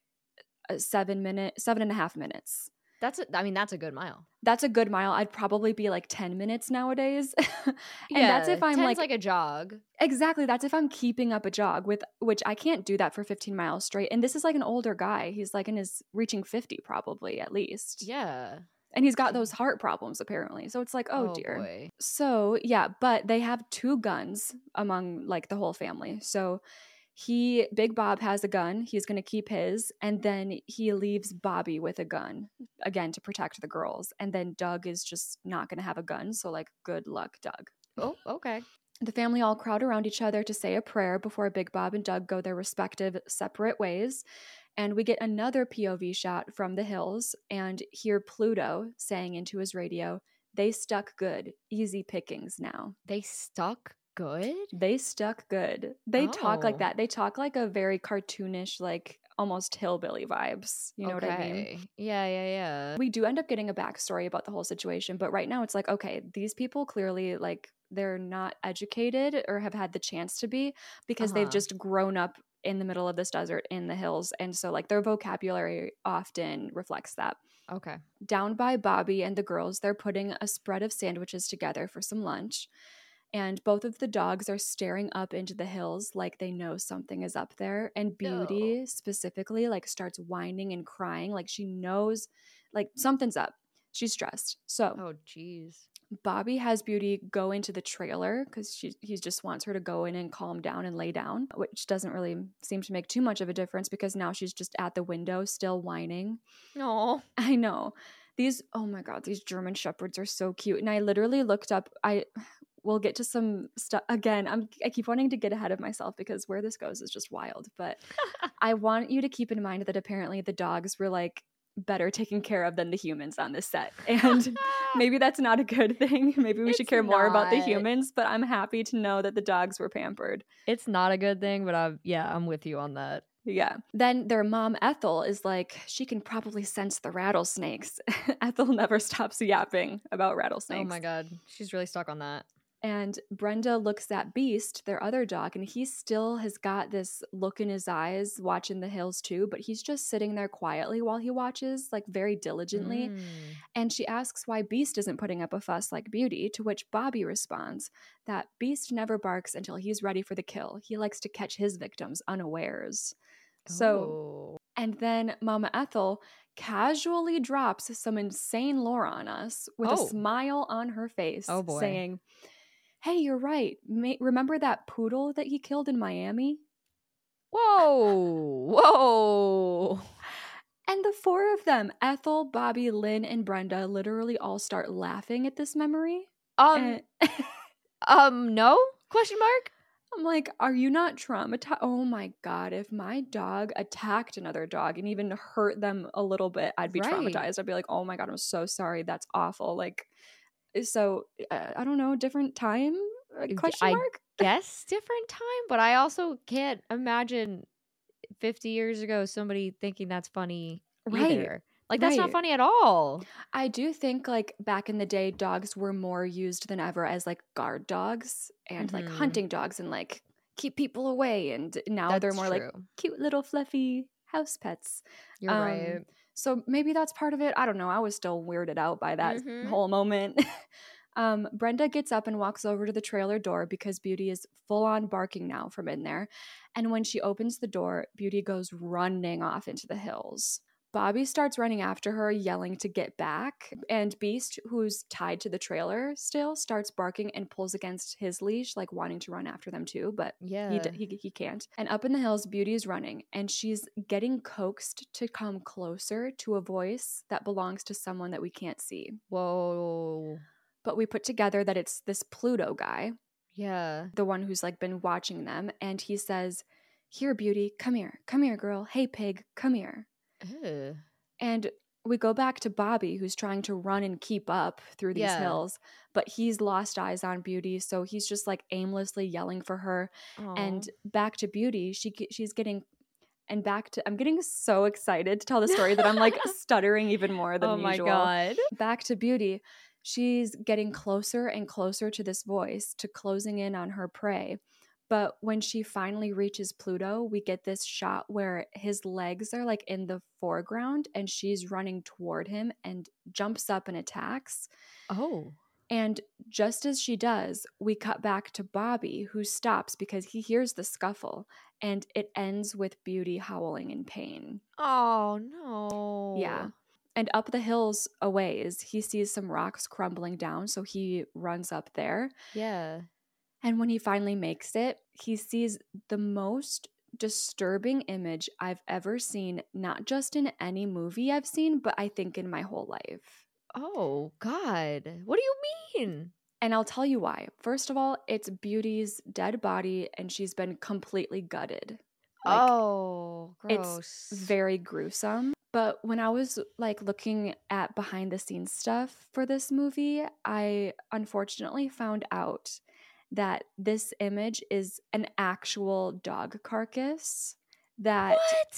7.5 minutes. That's a good mile. That's a good mile. I'd probably be like 10 minutes nowadays. And that's if I'm like a jog. Exactly. That's if I'm keeping up a jog which I can't do that for 15 miles straight. And this is like an older guy. He's like reaching 50 probably at least. Yeah. And he's got those heart problems apparently. So it's like, oh dear. Boy. So yeah, but they have 2 guns among like the whole family. So Big Bob has a gun. He's going to keep his. And then he leaves Bobby with a gun, again, to protect the girls. And then Doug is just not going to have a gun. So, like, good luck, Doug. Oh, okay. The family all crowd around each other to say a prayer before Big Bob and Doug go their respective separate ways. And we get another POV shot from the hills and hear Pluto saying into his radio, "They stuck good. Easy pickings now." They stuck good? They stuck good. They talk like that. They talk like a very cartoonish, like almost hillbilly vibes. You know what I mean? Yeah. We do end up getting a backstory about the whole situation, but right now it's like, okay, these people clearly like they're not educated or have had the chance to be because they've just grown up in the middle of this desert in the hills. And so like their vocabulary often reflects that. Okay. Down by Bobby and the girls, they're putting a spread of sandwiches together for some lunch. And both of the dogs are staring up into the hills like they know something is up there. And Beauty specifically like starts whining and crying like she knows like something's up. She's stressed. So oh geez. Bobby has Beauty go into the trailer because he just wants her to go in and calm down and lay down, which doesn't really seem to make too much of a difference because now she's just at the window still whining. No, I know. Oh my God, these German Shepherds are so cute. And I literally looked up, we'll get to some stuff again. I keep wanting to get ahead of myself because where this goes is just wild. But I want you to keep in mind that apparently the dogs were like better taken care of than the humans on this set. And maybe that's not a good thing. Maybe we should It's care more about the not. humans, but I'm happy to know that the dogs were pampered. It's not a good thing, but I'm with you on that. Yeah. Then their mom, Ethel, is like, she can probably sense the rattlesnakes. Ethel never stops yapping about rattlesnakes. Oh my God. She's really stuck on that. And Brenda looks at Beast, their other dog, and he still has got this look in his eyes watching the hills too, but he's just sitting there quietly while he watches, like very diligently. And she asks why Beast isn't putting up a fuss like Beauty, to which Bobby responds that Beast never barks until he's ready for the kill. He likes to catch his victims unawares. So, and then Mama Ethel casually drops some insane lore on us with a smile on her face, saying, hey, you're right. Remember that poodle that he killed in Miami? Whoa. And the four of them, Ethel, Bobby, Lynn, and Brenda, literally all start laughing at this memory. No? Question mark? I'm like, are you not traumatized? Oh my God, if my dog attacked another dog and even hurt them a little bit, I'd be traumatized. I'd be like, oh my God, I'm so sorry. That's awful. Like, so I don't know, different time? Question mark? Guess different time, but I also can't imagine 50 years ago somebody thinking that's funny either. Like, that's not funny at all. I do think, like, back in the day, dogs were more used than ever as, like, guard dogs and, like, hunting dogs and, like, keep people away. And now they're more, like, cute little fluffy house pets. You're right. So maybe that's part of it. I don't know. I was still weirded out by that whole moment. Brenda gets up and walks over to the trailer door because Beauty is full on barking now from in there. And when she opens the door, Beauty goes running off into the hills. Bobby starts running after her, yelling to get back. And Beast, who's tied to the trailer still, starts barking and pulls against his leash, like wanting to run after them too, but he can't. And up in the hills, Beauty is running, and she's getting coaxed to come closer to a voice that belongs to someone that we can't see. Whoa. But we put together that it's this Pluto guy. Yeah. The one who's like been watching them. And he says, here, Beauty, come here. Come here, girl. Hey, pig, come here. Ew. And we go back to Bobby, who's trying to run and keep up through these hills, but he's lost eyes on Beauty, so he's just like aimlessly yelling for her. Aww. And back to Beauty, she's getting, and back to, I'm getting so excited to tell the story that I'm like stuttering even more than usual. Oh my God. Back to Beauty, she's getting closer and closer to this voice, to closing in on her prey. But when she finally reaches Pluto, we get this shot where his legs are like in the foreground and she's running toward him and jumps up and attacks. Oh. And just as she does, we cut back to Bobby, who stops because he hears the scuffle, and it ends with Beauty howling in pain. Oh, no. Yeah. And up the hills a ways, he sees some rocks crumbling down, so he runs up there. Yeah. And when he finally makes it, he sees the most disturbing image I've ever seen, not just in any movie I've seen, but I think in my whole life. Oh, God. What do you mean? And I'll tell you why. First of all, it's Beauty's dead body and she's been completely gutted. Like, oh, gross. It's very gruesome. But when I was like looking at behind the scenes stuff for this movie, I unfortunately found out that this image is an actual dog carcass that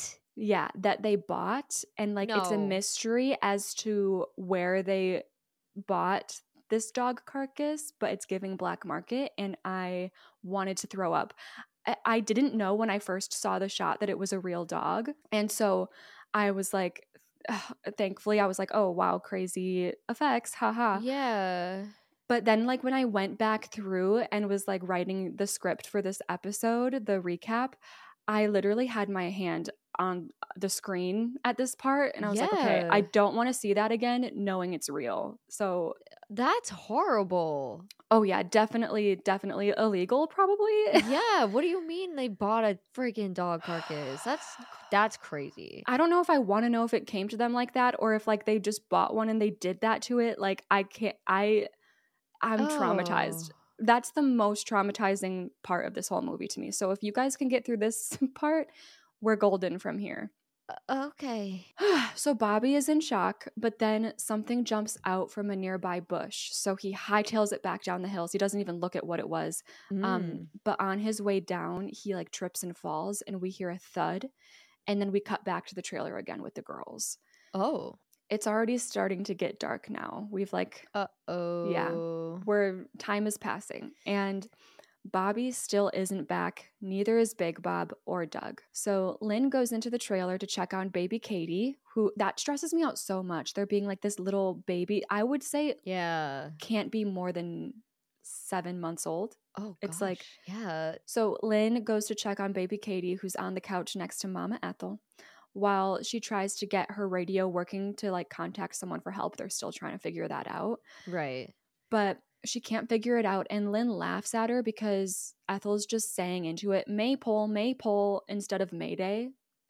that they bought, and like it's a mystery as to where they bought this dog carcass, but it's giving black market, and I wanted to throw up. I didn't know when I first saw the shot that it was a real dog, and so I was like, thankfully I was like, oh wow, crazy effects, haha. Yeah. But then, like, when I went back through and was, like, writing the script for this episode, the recap, I literally had my hand on the screen at this part. And I was like, okay, I don't want to see that again, knowing it's real. So That's horrible. Oh yeah, definitely illegal probably. Yeah, what do you mean they bought a freaking dog carcass? That's crazy. I don't know if I want to know if it came to them like that or if like they just bought one and they did that to it. Like I'm traumatized. Oh. That's the most traumatizing part of this whole movie to me. So if you guys can get through this part, we're golden from here. Okay. So Bobby is in shock, but then something jumps out from a nearby bush. So he hightails it back down the hills. He doesn't even look at what it was. But on his way down, he like trips and falls, and we hear a thud. And then we cut back to the trailer again with the girls. Oh. It's already starting to get dark now. We've like, Uh-oh. yeah, where time is passing. And Bobby still isn't back. Neither is Big Bob or Doug. So Lynn goes into the trailer to check on baby Katie, who that stresses me out so much. There being like this little baby, I would say Yeah. can't be more than 7 months old. Oh, It's gosh. like, yeah. So Lynn goes to check on baby Katie, who's on the couch next to Mama Ethel, while she tries to get her radio working to like contact someone for help. They're still trying to figure that out. Right. But she can't figure it out, and Lynn laughs at her because Ethel's just saying into it, Maypole, instead of Mayday.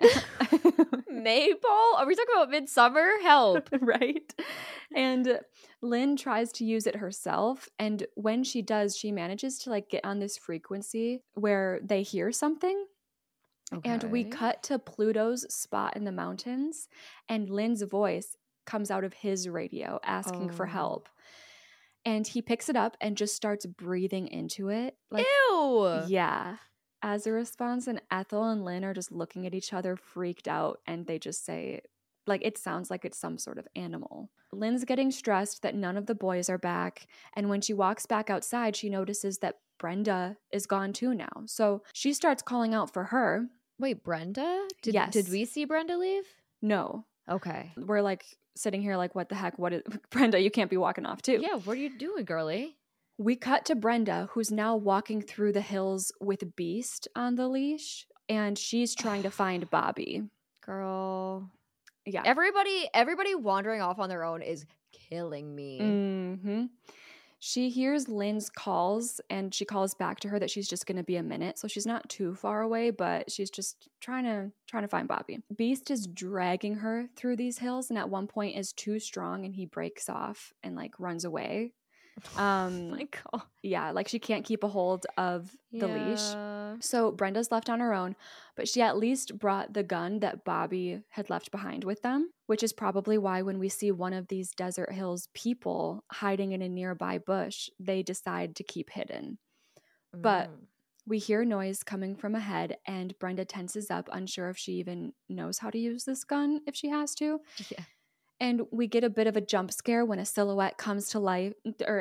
Maypole? Are we talking about Midsummer? Help. Right? And Lynn tries to use it herself, and when she does, she manages to like get on this frequency where they hear something. Okay. And we cut to Pluto's spot in the mountains, and Lynn's voice comes out of his radio asking for help. And he picks it up and just starts breathing into it. Like, ew! Yeah. As a response, and Ethel and Lynn are just looking at each other freaked out, and they just say, like, it sounds like it's some sort of animal. Lynn's getting stressed that none of the boys are back, and when she walks back outside, she notices that Brenda is gone too now. So she starts calling out for her. Wait, Brenda? Yes. Did we see Brenda leave? No. Okay. We're like sitting here like, what the heck? What is Brenda, you can't be walking off too. Yeah, what are you doing, girly? We cut to Brenda, who's now walking through the hills with Beast on the leash, and she's trying to find Bobby. Girl. Yeah. Everybody wandering off on their own is killing me. Mm-hmm. She hears Lynn's calls, and she calls back to her that she's just going to be a minute. So she's not too far away, but she's just trying to find Bobby. Beast is dragging her through these hills, and at one point is too strong, and he breaks off and like runs away. Oh my God. Yeah, like she can't keep a hold of the leash. So Brenda's left on her own, but she at least brought the gun that Bobby had left behind with them, which is probably why when we see one of these Desert Hills people hiding in a nearby bush, they decide to keep hidden. But we hear noise coming from ahead, and Brenda tenses up, unsure if she even knows how to use this gun if she has to. Yeah. And we get a bit of a jump scare when a silhouette comes to light,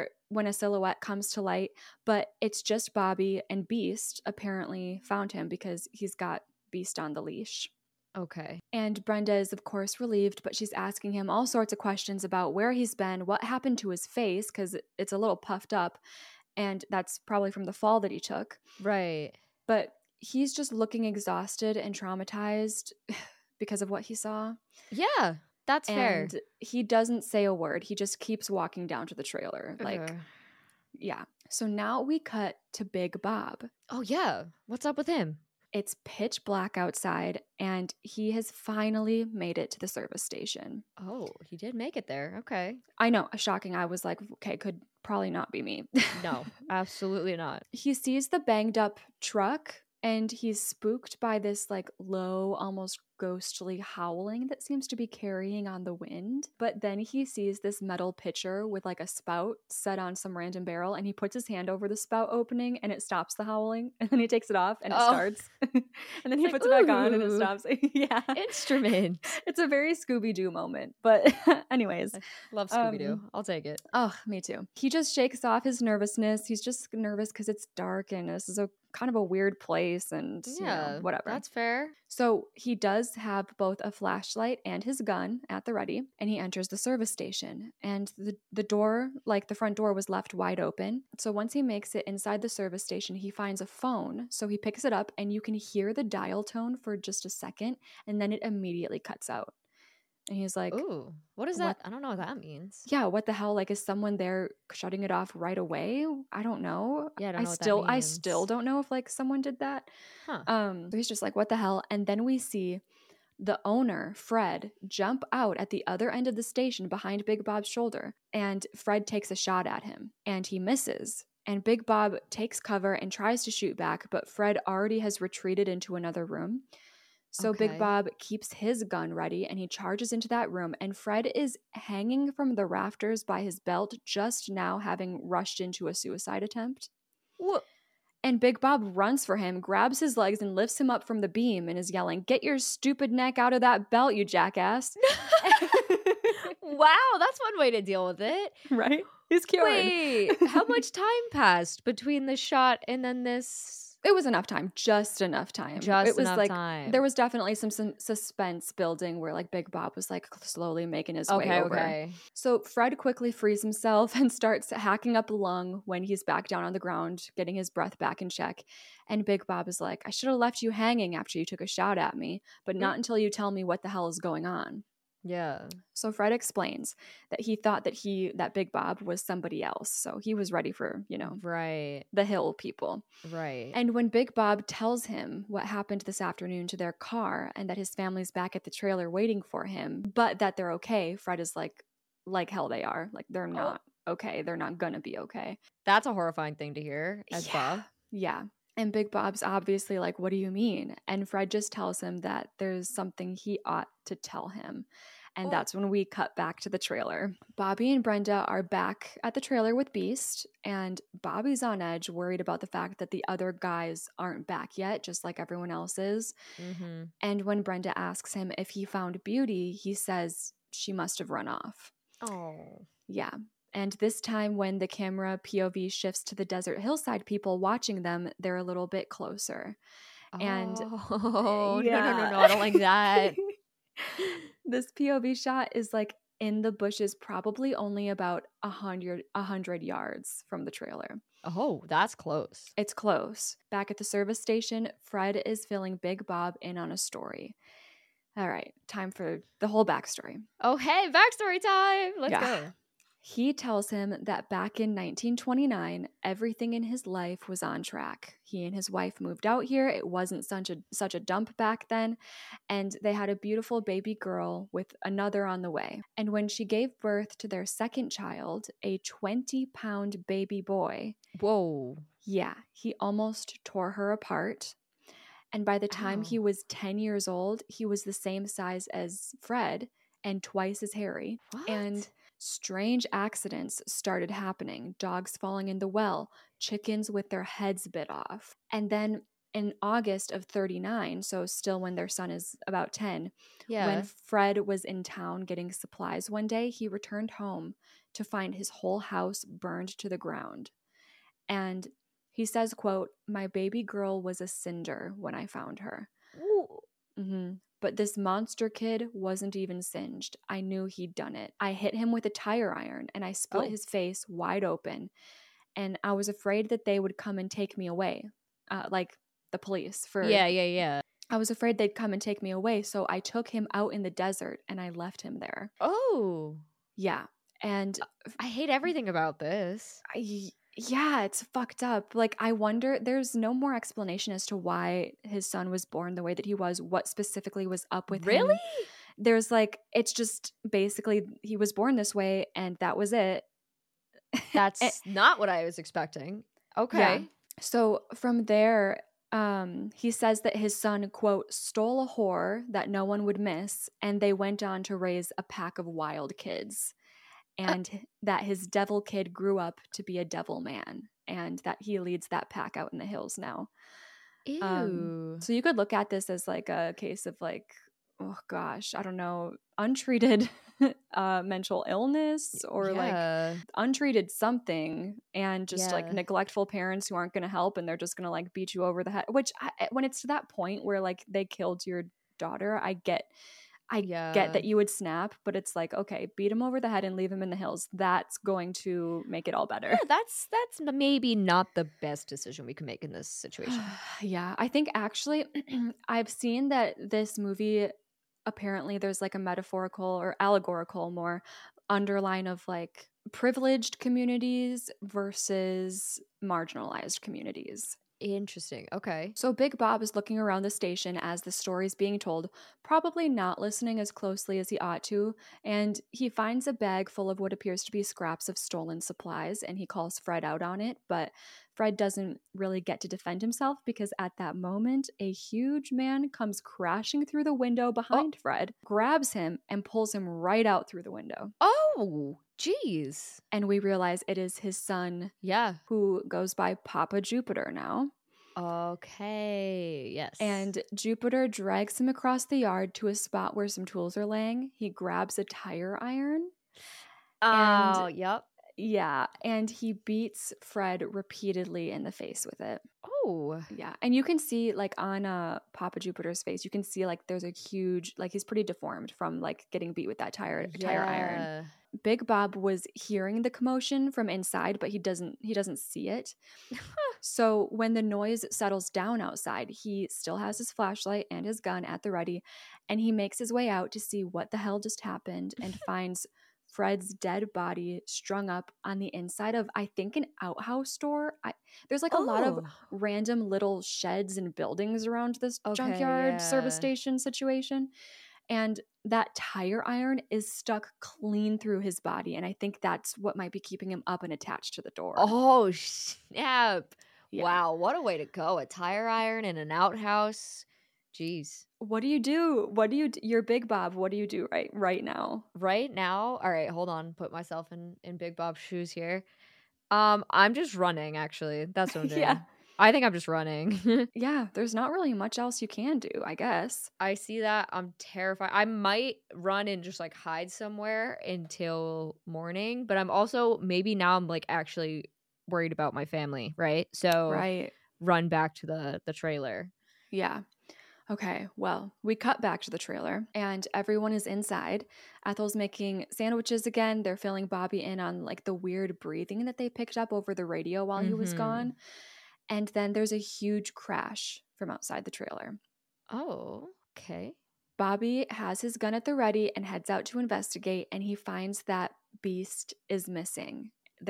but it's just Bobby, and Beast apparently found him because he's got Beast on the leash. Okay. And Brenda is, of course, relieved, but she's asking him all sorts of questions about where he's been, what happened to his face, because it's a little puffed up, and that's probably from the fall that he took. Right. But he's just looking exhausted and traumatized because of what he saw. Yeah. That's fair. And he doesn't say a word. He just keeps walking down to the trailer. Like, yeah. So now we cut to Big Bob. Oh, yeah. What's up with him? It's pitch black outside, and he has finally made it to the service station. Oh, he did make it there. Okay. I know. Shocking. I was like, okay, could probably not be me. No, absolutely not. He sees the banged up truck, and he's spooked by this like low, almost ghostly howling that seems to be carrying on the wind. But then he sees this metal pitcher with like a spout set on some random barrel, and he puts his hand over the spout opening, and it stops the howling. And then he takes it off, and it starts. And then he puts it back on, and it stops. Yeah, instrument. It's a very Scooby-Doo moment. But anyways, I love Scooby-Doo. I'll take it. Oh, me too. He just shakes off his nervousness. He's just nervous because it's dark, and this is a kind of a weird place, and whatever. That's fair. So he does have both a flashlight and his gun at the ready, and he enters the service station, and the door, like the front door, was left wide open. So once he makes it inside the service station, he finds a phone. So he picks it up, and you can hear the dial tone for just a second, and then it immediately cuts out. And he's like, Ooh, what is what? that? I don't know what that means. Yeah, what the hell? Like, is someone there shutting it off right away? I don't know. Yeah, I don't know what that I still means. don't know if like someone did that. Huh. So he's just like, what the hell? And then we see the owner, Fred, jump out at the other end of the station behind Big Bob's shoulder, and Fred takes a shot at him, and he misses. And Big Bob takes cover and tries to shoot back, but Fred already has retreated into another room. So Big Okay. Bob keeps his gun ready and he charges into that room, and Fred is hanging from the rafters by his belt, just now having rushed into a suicide attempt. Whoa. And Big Bob runs for him, grabs his legs, and lifts him up from the beam and is yelling, "Get your stupid neck out of that belt, you jackass." Wow, that's one way to deal with it. Right? He's cured. Wait, how much time passed between the shot and then this? It was enough time, just enough time. Just it was enough like time. there was definitely some suspense building where like Big Bob was like slowly making his way over. Okay. So Fred quickly frees himself and starts hacking up a lung when he's back down on the ground, getting his breath back in check. And Big Bob is like, "I should have left you hanging after you took a shot at me, but not until you tell me what the hell is going on." Yeah. So Fred explains that he thought that Big Bob was somebody else. So he was ready for, Right. the hill people. Right. And when Big Bob tells him what happened this afternoon to their car and that his family's back at the trailer waiting for him, but that they're okay, Fred is like hell they are. Like, they're not okay. They're not gonna be okay. That's a horrifying thing to hear as Bob. Yeah. And Big Bob's obviously like, "What do you mean?" And Fred just tells him that there's something he ought to tell him. And that's when we cut back to the trailer. Bobby and Brenda are back at the trailer with Beast, and Bobby's on edge, worried about the fact that the other guys aren't back yet, just like everyone else is. Mm-hmm. And when Brenda asks him if he found Beauty, he says she must have run off. Oh. Yeah. And this time, when the camera POV shifts to the desert hillside people watching them, they're a little bit closer. And no, I don't like that. This POV shot is like in the bushes, probably only about 100 yards from the trailer. Oh, that's close. It's close. Back at the service station, Fred is filling Big Bob in on a story. All right, time for the whole backstory. Oh, hey, backstory time. Let's go. He tells him that back in 1929, everything in his life was on track. He and his wife moved out here. It wasn't such a dump back then. And they had a beautiful baby girl with another on the way. And when she gave birth to their second child, a 20-pound baby boy. Whoa. Yeah, he almost tore her apart. And by the time he was 10 years old, he was the same size as Fred and twice as hairy. What? And strange accidents started happening. Dogs falling in the well, chickens with their heads bit off. And then in August of 39, so still when their son is about 10, when Fred was in town getting supplies one day, he returned home to find his whole house burned to the ground. And he says, quote, "My baby girl was a cinder when I found her." Mm-hmm. But this monster kid wasn't even singed. I knew he'd done it. I hit him with a tire iron and I split his face wide open. And I was afraid that they would come and take me away, like the police. Yeah. I was afraid they'd come and take me away. So I took him out in the desert and I left him there. Oh. Yeah. And I hate everything about this. Yeah, it's fucked up. Like, I wonder, there's no more explanation as to why his son was born the way that he was, what specifically was up with him. Really? There's like, it's just basically he was born this way and that was it. That's not what I was expecting. Okay. Yeah. So from there, he says that his son, quote, "stole a whore that no one would miss, and they went on to raise a pack of wild kids." And that his devil kid grew up to be a devil man, and that he leads that pack out in the hills now. Ew. So you could look at this as like a case of like, oh gosh, I don't know, untreated mental illness or like untreated something, and just like neglectful parents who aren't going to help, and they're just going to like beat you over the head. Which when it's to that point where like they killed your daughter, I get that you would snap, but it's like, okay, beat him over the head and leave him in the hills. That's going to make it all better. Yeah, that's maybe not the best decision we can make in this situation. Yeah, I think actually I've seen that this movie apparently there's like a metaphorical or allegorical more underline of like privileged communities versus marginalized communities. Interesting. Okay. So Big Bob is looking around the station as the story is being told, probably not listening as closely as he ought to, and he finds a bag full of what appears to be scraps of stolen supplies, and he calls Fred out on it, but Fred doesn't really get to defend himself because at that moment, a huge man comes crashing through the window behind Fred, grabs him, and pulls him right out through the window. Oh, geez. And we realize it is his son, Yeah. who goes by Papa Jupiter now. Okay. Yes. And Jupiter drags him across the yard to a spot where some tools are laying. He grabs a tire iron. oh, yep. Yeah, and he beats Fred repeatedly in the face with it. Oh. Yeah, and you can see like on Papa Jupiter's face, you can see like there's a huge, like he's pretty deformed from like getting beat with that tire iron. Big Bob was hearing the commotion from inside, but he doesn't see it. So when the noise settles down outside, he still has his flashlight and his gun at the ready, and he makes his way out to see what the hell just happened and finds Fred's dead body strung up on the inside of, I think, an outhouse store. There's like a lot of random little sheds and buildings around this junkyard service station situation. And that tire iron is stuck clean through his body. And I think that's what might be keeping him up and attached to the door. Oh, snap. Yeah. Wow, what a way to go. A tire iron in an outhouse. Jeez. What do you do? You're Big Bob. What do you do right now? Right now? All right, hold on. Put myself in Big Bob's shoes here. I'm just running, actually. That's what I'm doing. Yeah. I think I'm just running. Yeah, there's not really much else you can do, I guess. I see that. I'm terrified. I might run and just like hide somewhere until morning, but I'm also maybe now I'm like actually worried about my family, right? So run back to the trailer. Yeah. Okay, well, we cut back to the trailer and everyone is inside. Ethel's making sandwiches again. They're filling Bobby in on like the weird breathing that they picked up over the radio while he was gone. And then there's a huge crash from outside the trailer. Oh, okay. Bobby has his gun at the ready and heads out to investigate, and he finds that Beast is missing.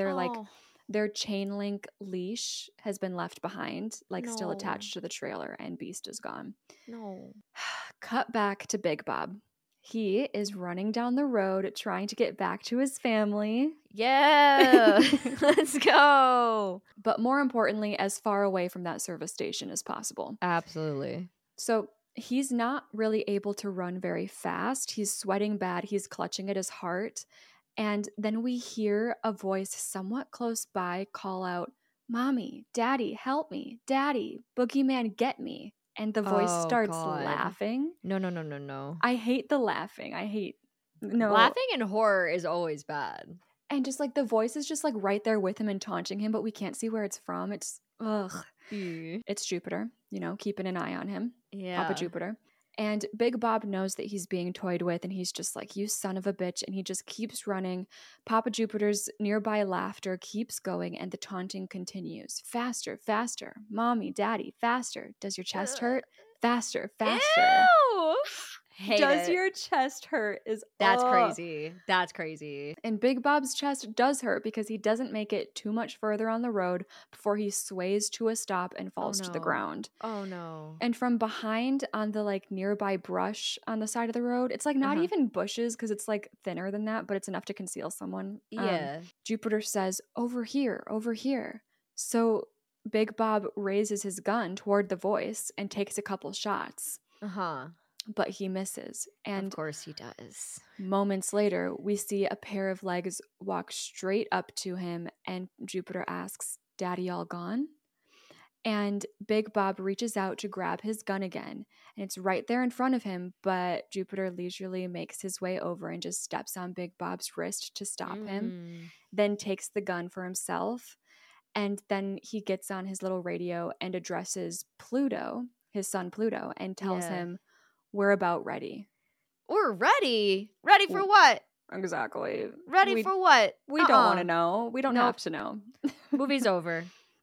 Their chain link leash has been left behind, still attached to the trailer, and Beast is gone. No. Cut back to Big Bob. He is running down the road trying to get back to his family. Yeah, let's go. But more importantly, as far away from that service station as possible. Absolutely. So he's not really able to run very fast. He's sweating bad. He's clutching at his heart. And then we hear a voice somewhat close by call out, "Mommy, Daddy, help me. Daddy, Boogeyman, get me." And the voice starts laughing. No. I hate the laughing. Laughing in horror is always bad. And just like the voice is just like right there with him and taunting him, but we can't see where it's from. It's It's Jupiter, keeping an eye on him. Yeah. Papa Jupiter. And Big Bob knows that he's being toyed with, and he's just like, "You son of a bitch," and he just keeps running. Papa Jupiter's nearby laughter keeps going, and the taunting continues. "Faster, faster. Mommy, Daddy, faster. Does your chest hurt? Faster, faster." Ew! Does your chest hurt? That's crazy. That's crazy. And Big Bob's chest does hurt because he doesn't make it too much further on the road before he sways to a stop and falls to the ground. Oh no. And from behind on the nearby brush on the side of the road, it's not even bushes because it's thinner than that, but it's enough to conceal someone. Yeah. Jupiter says, "Over here, over here." So Big Bob raises his gun toward the voice and takes a couple shots. But he misses. And of course he does. Moments later, we see a pair of legs walk straight up to him, and Jupiter asks, "Daddy all gone?" And Big Bob reaches out to grab his gun again, and it's right there in front of him, but Jupiter leisurely makes his way over and just steps on Big Bob's wrist to stop him, then takes the gun for himself, and then he gets on his little radio and addresses Pluto, his son Pluto, and tells him, "We're about ready." We're ready? Ready for what? Exactly. Ready for what? We don't want to know. We don't have to know. Movie's over.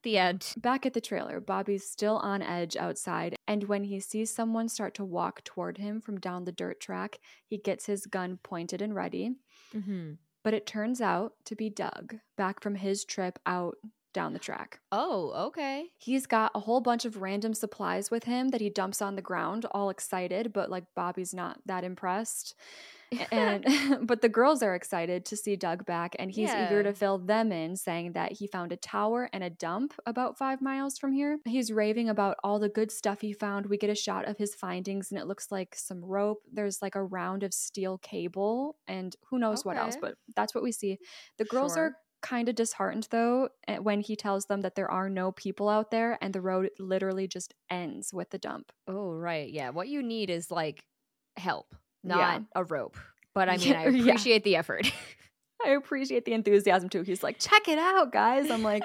The end. Back at the trailer, Bobby's still on edge outside, and when he sees someone start to walk toward him from down the dirt track, he gets his gun pointed and ready. Mm-hmm. But it turns out to be Doug, back from his trip out down the track. Oh, okay. He's got a whole bunch of random supplies with him that he dumps on the ground, all excited, but like Bobby's not that impressed. And but the girls are excited to see Doug back, and he's eager to fill them in, saying that he found a tower and a dump about 5 miles from here. He's raving about all the good stuff he found. We get a shot of his findings, and it looks like some rope. There's like a round of steel cable, and who knows what else, but that's what we see. The girls are kind of disheartened though when he tells them that there are no people out there, and the road literally just ends with the dump. Oh, right. Yeah. What you need is like help, not a rope. But I mean, I appreciate the effort. I appreciate the enthusiasm too. He's like, check it out, guys. I'm like,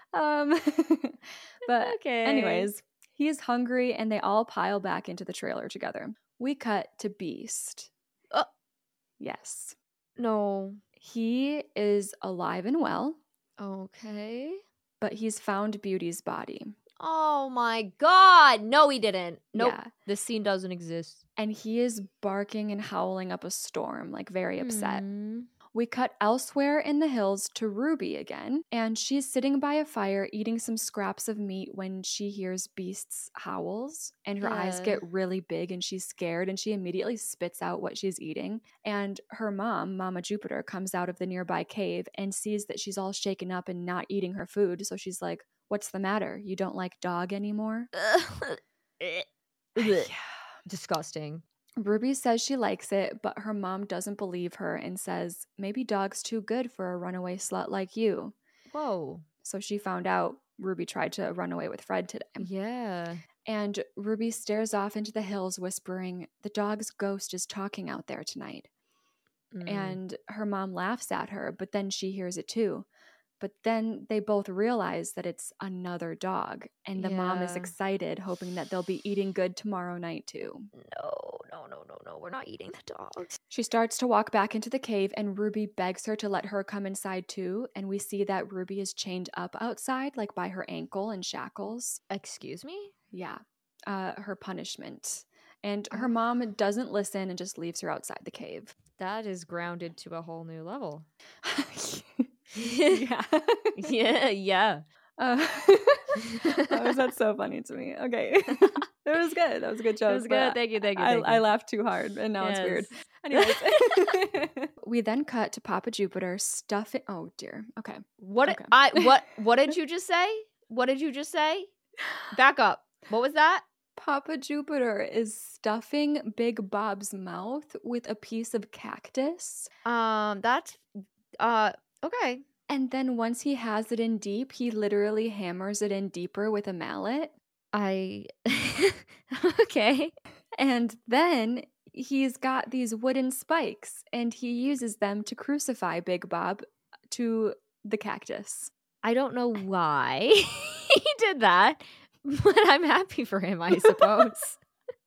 but anyways, he's hungry and they all pile back into the trailer together. We cut to Beast. Oh. Yes. No. He is alive and well. Okay. But he's found Beauty's body. Oh my God. No, he didn't. Nope. Yeah. This scene doesn't exist. And he is barking and howling up a storm, like very upset. We cut elsewhere in the hills to Ruby again, and she's sitting by a fire eating some scraps of meat when she hears Beast's howls, and her eyes get really big and she's scared, and she immediately spits out what she's eating. And her mom, Mama Jupiter, comes out of the nearby cave and sees that she's all shaken up and not eating her food, so she's like, "What's the matter? You don't like dog anymore?" Disgusting. Ruby says she likes it, but her mom doesn't believe her and says, maybe dog's too good for a runaway slut like you. Whoa. So she found out Ruby tried to run away with Fred today. Yeah. And Ruby stares off into the hills whispering, the dog's ghost is talking out there tonight. And her mom laughs at her, but then she hears it too. But then they both realize that it's another dog, and the mom is excited, hoping that they'll be eating good tomorrow night too. No, we're not eating the dogs. She starts to walk back into the cave, and Ruby begs her to let her come inside too, and we see that Ruby is chained up outside, like by her ankle in shackles. Excuse me? Yeah, her punishment. And her mom doesn't listen and just leaves her outside the cave. That is grounded to a whole new level. Yeah. Yeah. That's so funny to me. Okay. It was good. That was a good joke. It was good. Thank you. I laughed too hard and now it's weird. Anyways. We then cut to Papa Jupiter stuffing. Oh dear. Okay. What did you just say? What did you just say? Back up. What was that? Papa Jupiter is stuffing Big Bob's mouth with a piece of cactus. That's okay. And then once he has it in deep, he literally hammers it in deeper with a mallet. Okay. And then he's got these wooden spikes, and he uses them to crucify Big Bob to the cactus. I don't know why he did that, but I'm happy for him, I suppose.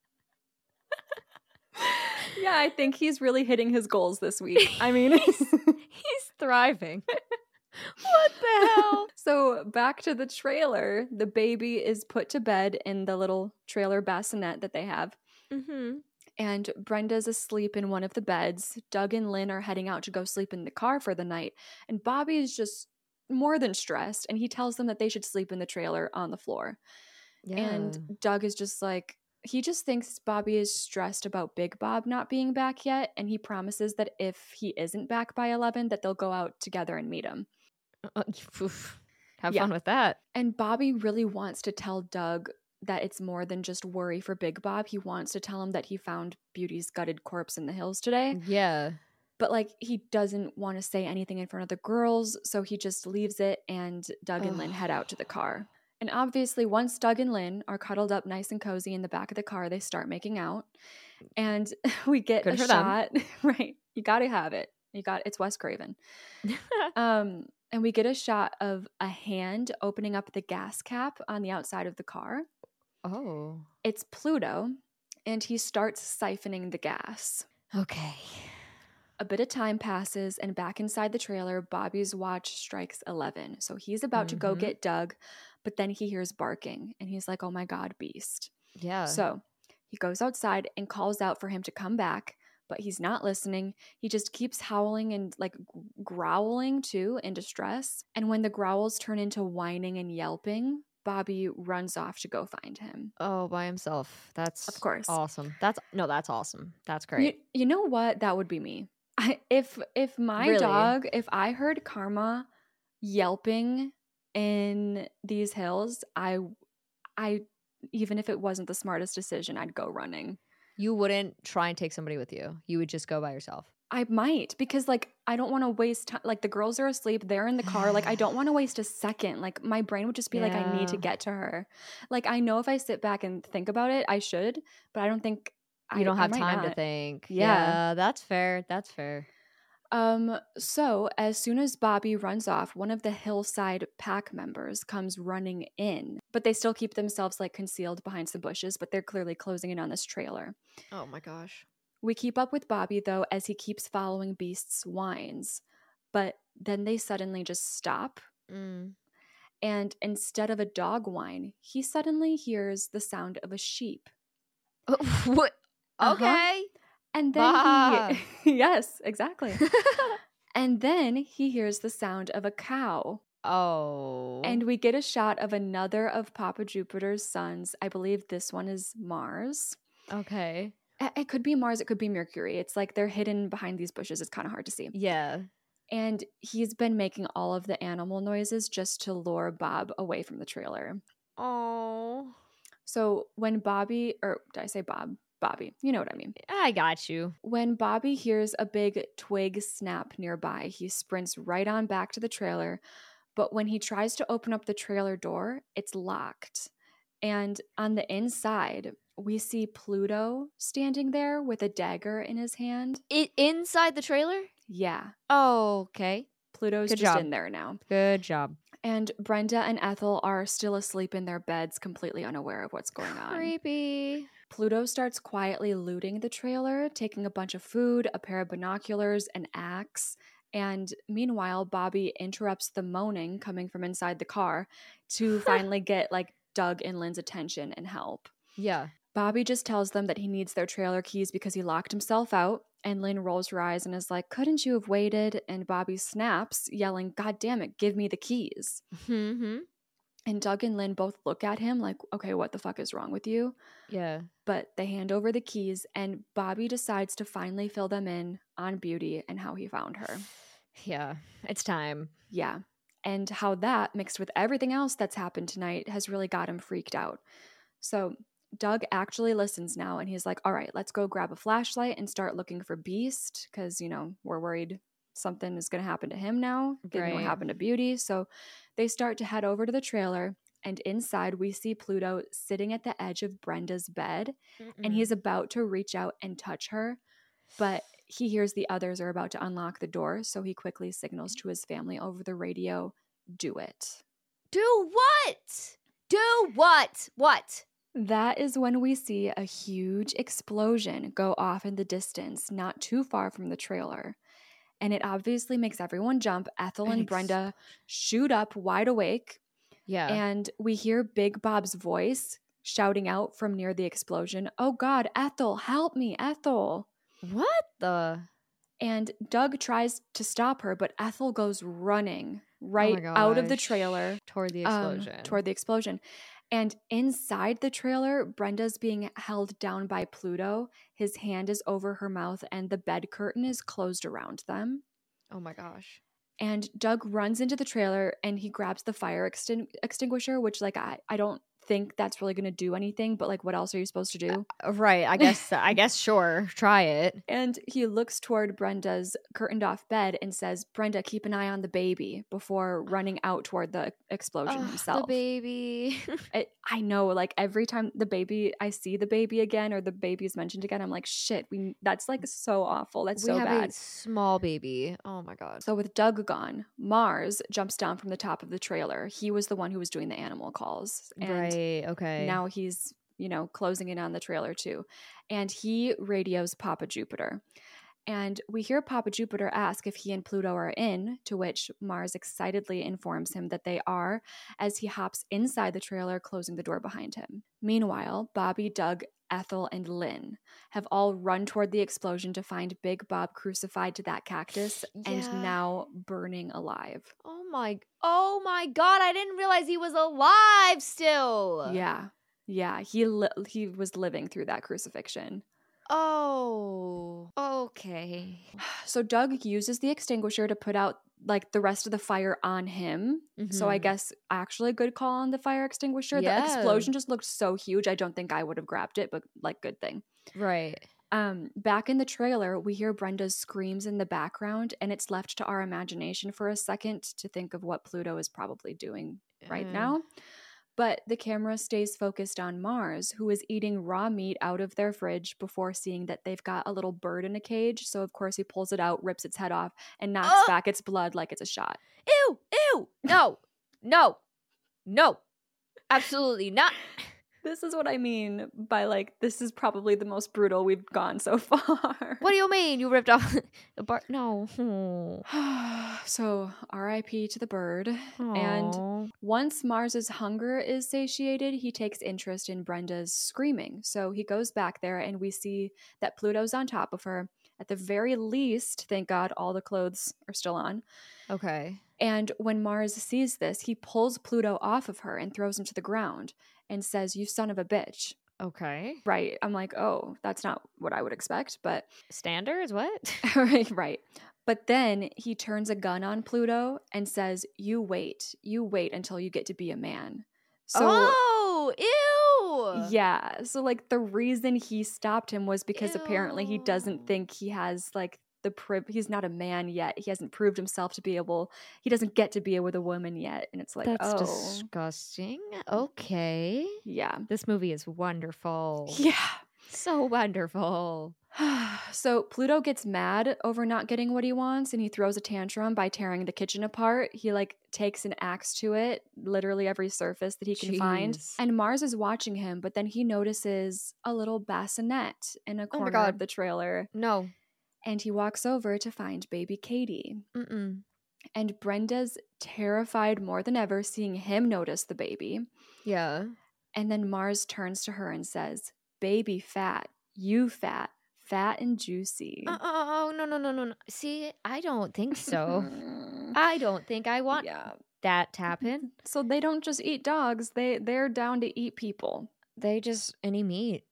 Yeah, I think he's really hitting his goals this week. I mean, he's thriving. What the hell? So back to the trailer. The baby is put to bed in the little trailer bassinet that they have. And Brenda's asleep in one of the beds. Doug and Lynn are heading out to go sleep in the car for the night. And Bobby is just more than stressed. And he tells them that they should sleep in the trailer on the floor. Yeah. And Doug is just like, he just thinks Bobby is stressed about Big Bob not being back yet. And he promises that if he isn't back by 11, that they'll go out together and meet him. Have fun with that. And Bobby really wants to tell Doug that it's more than just worry for Big Bob. He wants to tell him that he found Beauty's gutted corpse in the hills today. Yeah. But like he doesn't want to say anything in front of the girls, so he just leaves it, and Doug and Lynn head out to the car. And obviously once Doug and Lynn are cuddled up nice and cozy in the back of the car, they start making out. And we get a shot. Right. You got to have it. It's Wes Craven. And we get a shot of a hand opening up the gas cap on the outside of the car. Oh. It's Pluto, and he starts siphoning the gas. Okay. A bit of time passes, and back inside the trailer, Bobby's watch strikes 11. So he's about to go get Doug, but then he hears barking and he's like, oh my God, Beast. Yeah. So he goes outside and calls out for him to come back, but he's not listening. He just keeps howling and like growling too in distress. And when the growls turn into whining and yelping, Bobby runs off to go find him. Oh, by himself. That's Of course. awesome. That's awesome. That's great. You know what? That would be me. If my Really? dog, if I heard Karma yelping in these hills, I even if it wasn't the smartest decision, I'd go running. You wouldn't try and take somebody with you. You would just go by yourself. I might, because like I don't want to waste time. Like the girls are asleep, they're in the car. Like I don't want to waste a second. Like my brain would just be like, I need to Yeah. get to her. Like I know if I sit back and think about it, I should, but I don't think You don't have might time to not. think. Yeah. That's fair. That's fair. So as soon as Bobby runs off, one of the hillside pack members comes running in, but they still keep themselves like concealed behind some bushes, but they're clearly closing in on this trailer. Oh my gosh. We keep up with Bobby though as he keeps following Beast's whines, but then they suddenly just stop. Mm. And instead of a dog whine, he suddenly hears the sound of a sheep. What? Uh-huh. Okay. And then he yes, exactly. And then he hears the sound of a cow. Oh. And we get a shot of another of Papa Jupiter's sons. I believe this one is Mars. Okay. It could be Mars, it could be Mercury. It's like they're hidden behind these bushes. It's kind of hard to see. Yeah. And he's been making all of the animal noises just to lure Bob away from the trailer. Oh. So when Bobby, or did I say Bob? Bobby, you know what I mean. I got you. When Bobby hears a big twig snap nearby, he sprints right on back to the trailer. But when he tries to open up the trailer door, it's locked. And on the inside, we see Pluto standing there with a dagger in his hand. Inside the trailer? Yeah, Oh, okay. Pluto's Good just job. in there now. Good job. And Brenda and Ethel are still asleep in their beds, completely unaware of what's going on. Creepy. Pluto starts quietly looting the trailer, taking a bunch of food, a pair of binoculars, an axe. And meanwhile, Bobby interrupts the moaning coming from inside the car to finally get like Doug and Lynn's attention and help. Yeah. Bobby just tells them that he needs their trailer keys because he locked himself out. And Lynn rolls her eyes and is like, couldn't you have waited? And Bobby snaps, yelling, God damn it, give me the keys. Mm-hmm. And Doug and Lynn both look at him like, okay, what the fuck is wrong with you? Yeah. But they hand over the keys, and Bobby decides to finally fill them in on Beauty and how he found her. Yeah. It's time. Yeah. And how that, mixed with everything else that's happened tonight, has really got him freaked out. So Doug actually listens now, and he's like, all right, let's go grab a flashlight and start looking for Beast, because, you know, we're worried something is going to happen to him now, given what happened to Beauty. So they start to head over to the trailer, and inside we see Pluto sitting at the edge of Brenda's bed, and he's about to reach out and touch her, but he hears the others are about to unlock the door, so he quickly signals to his family over the radio, do it. Do what? Do what? What? That is when we see a huge explosion go off in the distance, not too far from the trailer. And it obviously makes everyone jump. Ethel and Brenda shoot up wide awake. Yeah. And we hear Big Bob's voice shouting out from near the explosion, oh God, Ethel, help me, Ethel. What the? And Doug tries to stop her, but Ethel goes running out of the trailer. Toward the explosion. And inside the trailer, Brenda's being held down by Pluto. His hand is over her mouth and the bed curtain is closed around them. Oh my gosh. And Doug runs into the trailer and he grabs the fire extinguisher, which like I don't think that's really going to do anything, but like what else are you supposed to do? Right. I guess sure. Try it. And he looks toward Brenda's curtained off bed and says, Brenda, keep an eye on the baby, before running out toward the explosion himself. The baby. I know, like every time I see the baby again or the baby is mentioned again, I'm like, shit, that's like so awful. That's so bad. We have a small baby. Oh my God. So with Doug gone, Mars jumps down from the top of the trailer. He was the one who was doing the animal calls. And right. Okay. Now he's, closing in on the trailer too. And he radios Papa Jupiter. And we hear Papa Jupiter ask if he and Pluto are in, to which Mars excitedly informs him that they are, as he hops inside the trailer, closing the door behind him. Meanwhile, Bobby, Doug, Ethel, and Lynn have all run toward the explosion to find Big Bob crucified to that cactus and now burning alive. Oh my God, I didn't realize he was alive still. Yeah, he was living through that crucifixion. Oh, okay. So Doug uses the extinguisher to put out like the rest of the fire on him. So I guess actually a good call on the fire extinguisher. Yeah. The explosion just looked so huge. I don't think I would have grabbed it, but like good thing. Right. Back in the trailer, we hear Brenda's screams in the background, and it's left to our imagination for a second to think of what Pluto is probably doing right now. But the camera stays focused on Mars, who is eating raw meat out of their fridge before seeing that they've got a little bird in a cage. So, of course, he pulls it out, rips its head off, and knocks back its blood like it's a shot. Ew. No. Absolutely not. This is what I mean by, like, this is probably the most brutal we've gone so far. What do you mean? You ripped off the bar? No. So, R.I.P. to the bird. Aww. And once Mars's hunger is satiated, he takes interest in Brenda's screaming. So he goes back there, and we see that Pluto's on top of her. At the very least, thank God, all the clothes are still on. Okay. And when Mars sees this, he pulls Pluto off of her and throws him to the ground and says, "You son of a bitch." Okay. Right. I'm like, oh, that's not what I would expect, but standards, what? right. But then he turns a gun on Pluto and says, you wait until you get to be a man. So, oh, ew. Yeah. So like the reason he stopped him was because apparently he doesn't think he has like he's not a man yet. He hasn't proved himself to be able, he doesn't get to be with a woman yet. And it's like, that's disgusting. Okay. Yeah. This movie is wonderful. Yeah. So wonderful. So Pluto gets mad over not getting what he wants, and he throws a tantrum by tearing the kitchen apart. He like takes an axe to it, literally every surface that he can find. And Mars is watching him, but then he notices a little bassinet in a corner of the trailer. No. And he walks over to find baby Katie. Mm-mm. And Brenda's terrified more than ever seeing him notice the baby. Yeah. And then Mars turns to her and says, "Baby fat, you fat and juicy." Oh, no. See, I don't think so. I don't think I want that to happen. So they don't just eat dogs. They're down to eat people. They just any meat.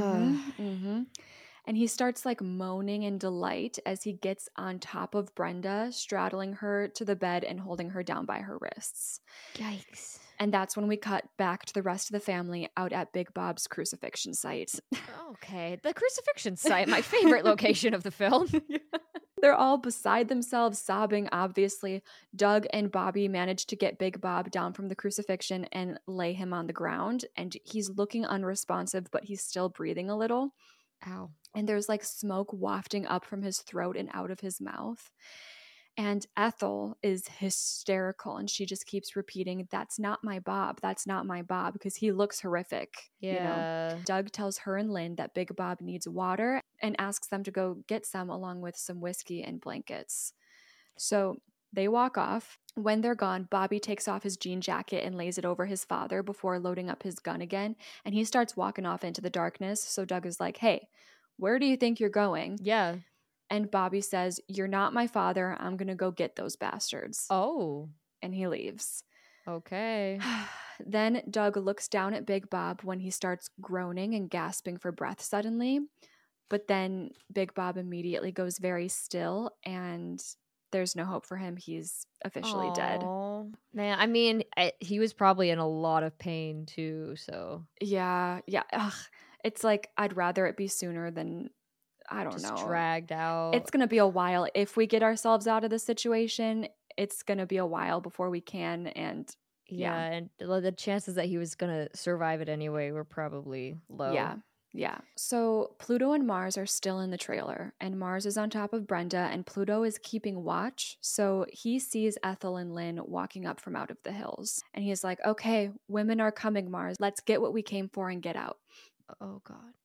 And he starts like moaning in delight as he gets on top of Brenda, straddling her to the bed and holding her down by her wrists. Yikes. And that's when we cut back to the rest of the family out at Big Bob's crucifixion site. Okay, the crucifixion site, my favorite location of the film. They're all beside themselves, sobbing, obviously. Doug and Bobby manage to get Big Bob down from the crucifixion and lay him on the ground. And he's looking unresponsive, but he's still breathing a little. Ow. And there's like smoke wafting up from his throat and out of his mouth. And Ethel is hysterical, and she just keeps repeating, "That's not my Bob. That's not my Bob," because he looks horrific. Yeah. You know? Doug tells her and Lynn that Big Bob needs water and asks them to go get some along with some whiskey and blankets. So they walk off. When they're gone, Bobby takes off his jean jacket and lays it over his father before loading up his gun again. And he starts walking off into the darkness. So Doug is like, "Hey, where do you think you're going?" Yeah. And Bobby says, "You're not my father. I'm going to go get those bastards." Oh. And he leaves. Okay. Then Doug looks down at Big Bob when he starts groaning and gasping for breath suddenly. But then Big Bob immediately goes very still, and there's no hope for him. He's officially dead. Man, I mean, he was probably in a lot of pain too, so. Yeah. Ugh. It's like, I'd rather it be sooner than, I don't know. Dragged out. It's going to be a while. If we get ourselves out of this situation, it's going to be a while before we can. And yeah, and the chances that he was going to survive it anyway were probably low. Yeah. So Pluto and Mars are still in the trailer, and Mars is on top of Brenda, and Pluto is keeping watch. So he sees Ethel and Lynn walking up from out of the hills. And he's like, "Okay, women are coming, Mars. Let's get what we came for and get out." Oh, God.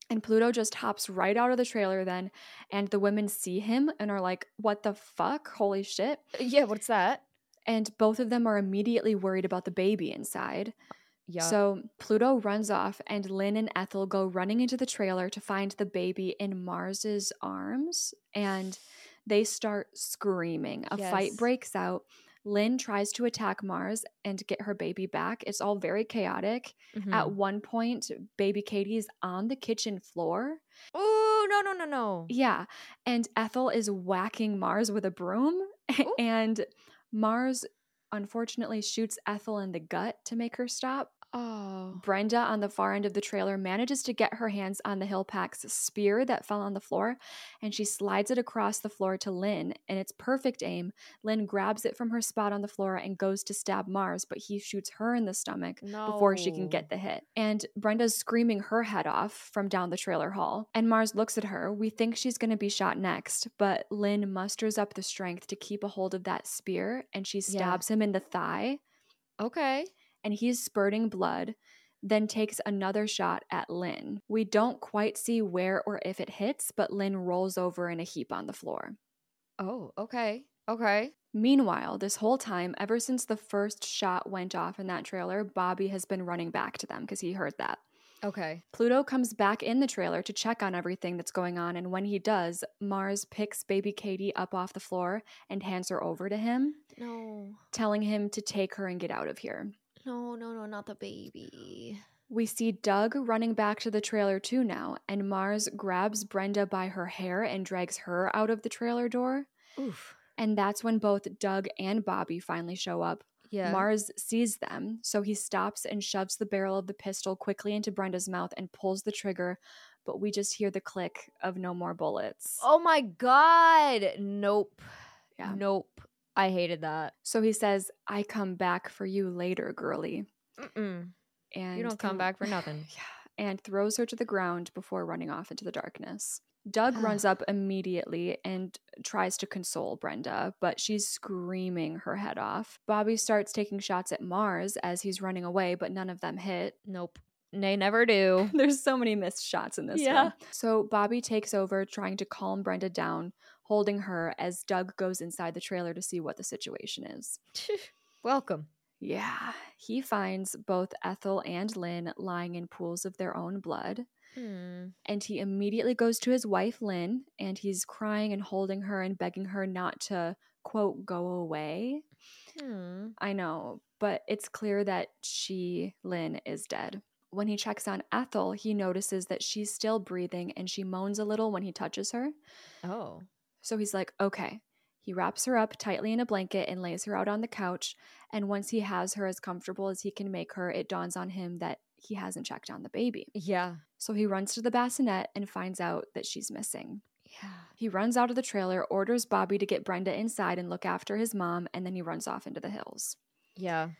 And Pluto just hops right out of the trailer then, and the women see him and are like, what the fuck? Holy shit. Yeah, what's that? And both of them are immediately worried about the baby inside. Yeah. So Pluto runs off, and Lynn and Ethel go running into the trailer to find the baby in Mars's arms, and they start screaming. A fight Yes. breaks out. Lynn tries to attack Mars and get her baby back. It's all very chaotic. Mhm. At one point, baby Katie is on the kitchen floor. Oh, no. Yeah. And Ethel is whacking Mars with a broom. Ooh. And Mars unfortunately shoots Ethel in the gut to make her stop. Oh. Brenda on the far end of the trailer manages to get her hands on the Hillpack's spear that fell on the floor, and she slides it across the floor to Lynn, and it's perfect aim. Lynn grabs it from her spot on the floor and goes to stab Mars, but he shoots her in the stomach before she can get the hit. And Brenda's screaming her head off from down the trailer hall, and Mars looks at her. We think she's going to be shot next, but Lynn musters up the strength to keep a hold of that spear, and she stabs him in the thigh. Okay. And he's spurting blood, then takes another shot at Lynn. We don't quite see where or if it hits, but Lynn rolls over in a heap on the floor. Oh, okay. Meanwhile, this whole time, ever since the first shot went off in that trailer, Bobby has been running back to them because he heard that. Okay. Pluto comes back in the trailer to check on everything that's going on, and when he does, Mars picks baby Katie up off the floor and hands her over to him, telling him to take her and get out of here. No, not the baby. We see Doug running back to the trailer too now, and Mars grabs Brenda by her hair and drags her out of the trailer door. Oof. And that's when both Doug and Bobby finally show up. Yeah. Mars sees them, so he stops and shoves the barrel of the pistol quickly into Brenda's mouth and pulls the trigger, but we just hear the click of no more bullets. Oh my God. Nope. Yeah. Nope. I hated that. So he says, I come back for you later, girlie. Mm-mm. And You don't come back for nothing. Yeah, and throws her to the ground before running off into the darkness. Doug runs up immediately and tries to console Brenda, but she's screaming her head off. Bobby starts taking shots at Mars as he's running away, but none of them hit. Nope. They never do. There's so many missed shots in this film. So Bobby takes over, trying to calm Brenda down, holding her as Doug goes inside the trailer to see what the situation is. Welcome. Yeah, he finds both Ethel and Lynn lying in pools of their own blood. And he immediately goes to his wife, Lynn, and he's crying and holding her and begging her not to, quote, go away. I know, but it's clear that Lynn, is dead. When he checks on Ethel, he notices that she's still breathing and she moans a little when he touches her. Oh. So he's like, okay. He wraps her up tightly in a blanket and lays her out on the couch. And once he has her as comfortable as he can make her, it dawns on him that he hasn't checked on the baby. Yeah. So he runs to the bassinet and finds out that she's missing. Yeah. He runs out of the trailer, orders Bobby to get Brenda inside and look after his mom, and then he runs off into the hills. Yeah.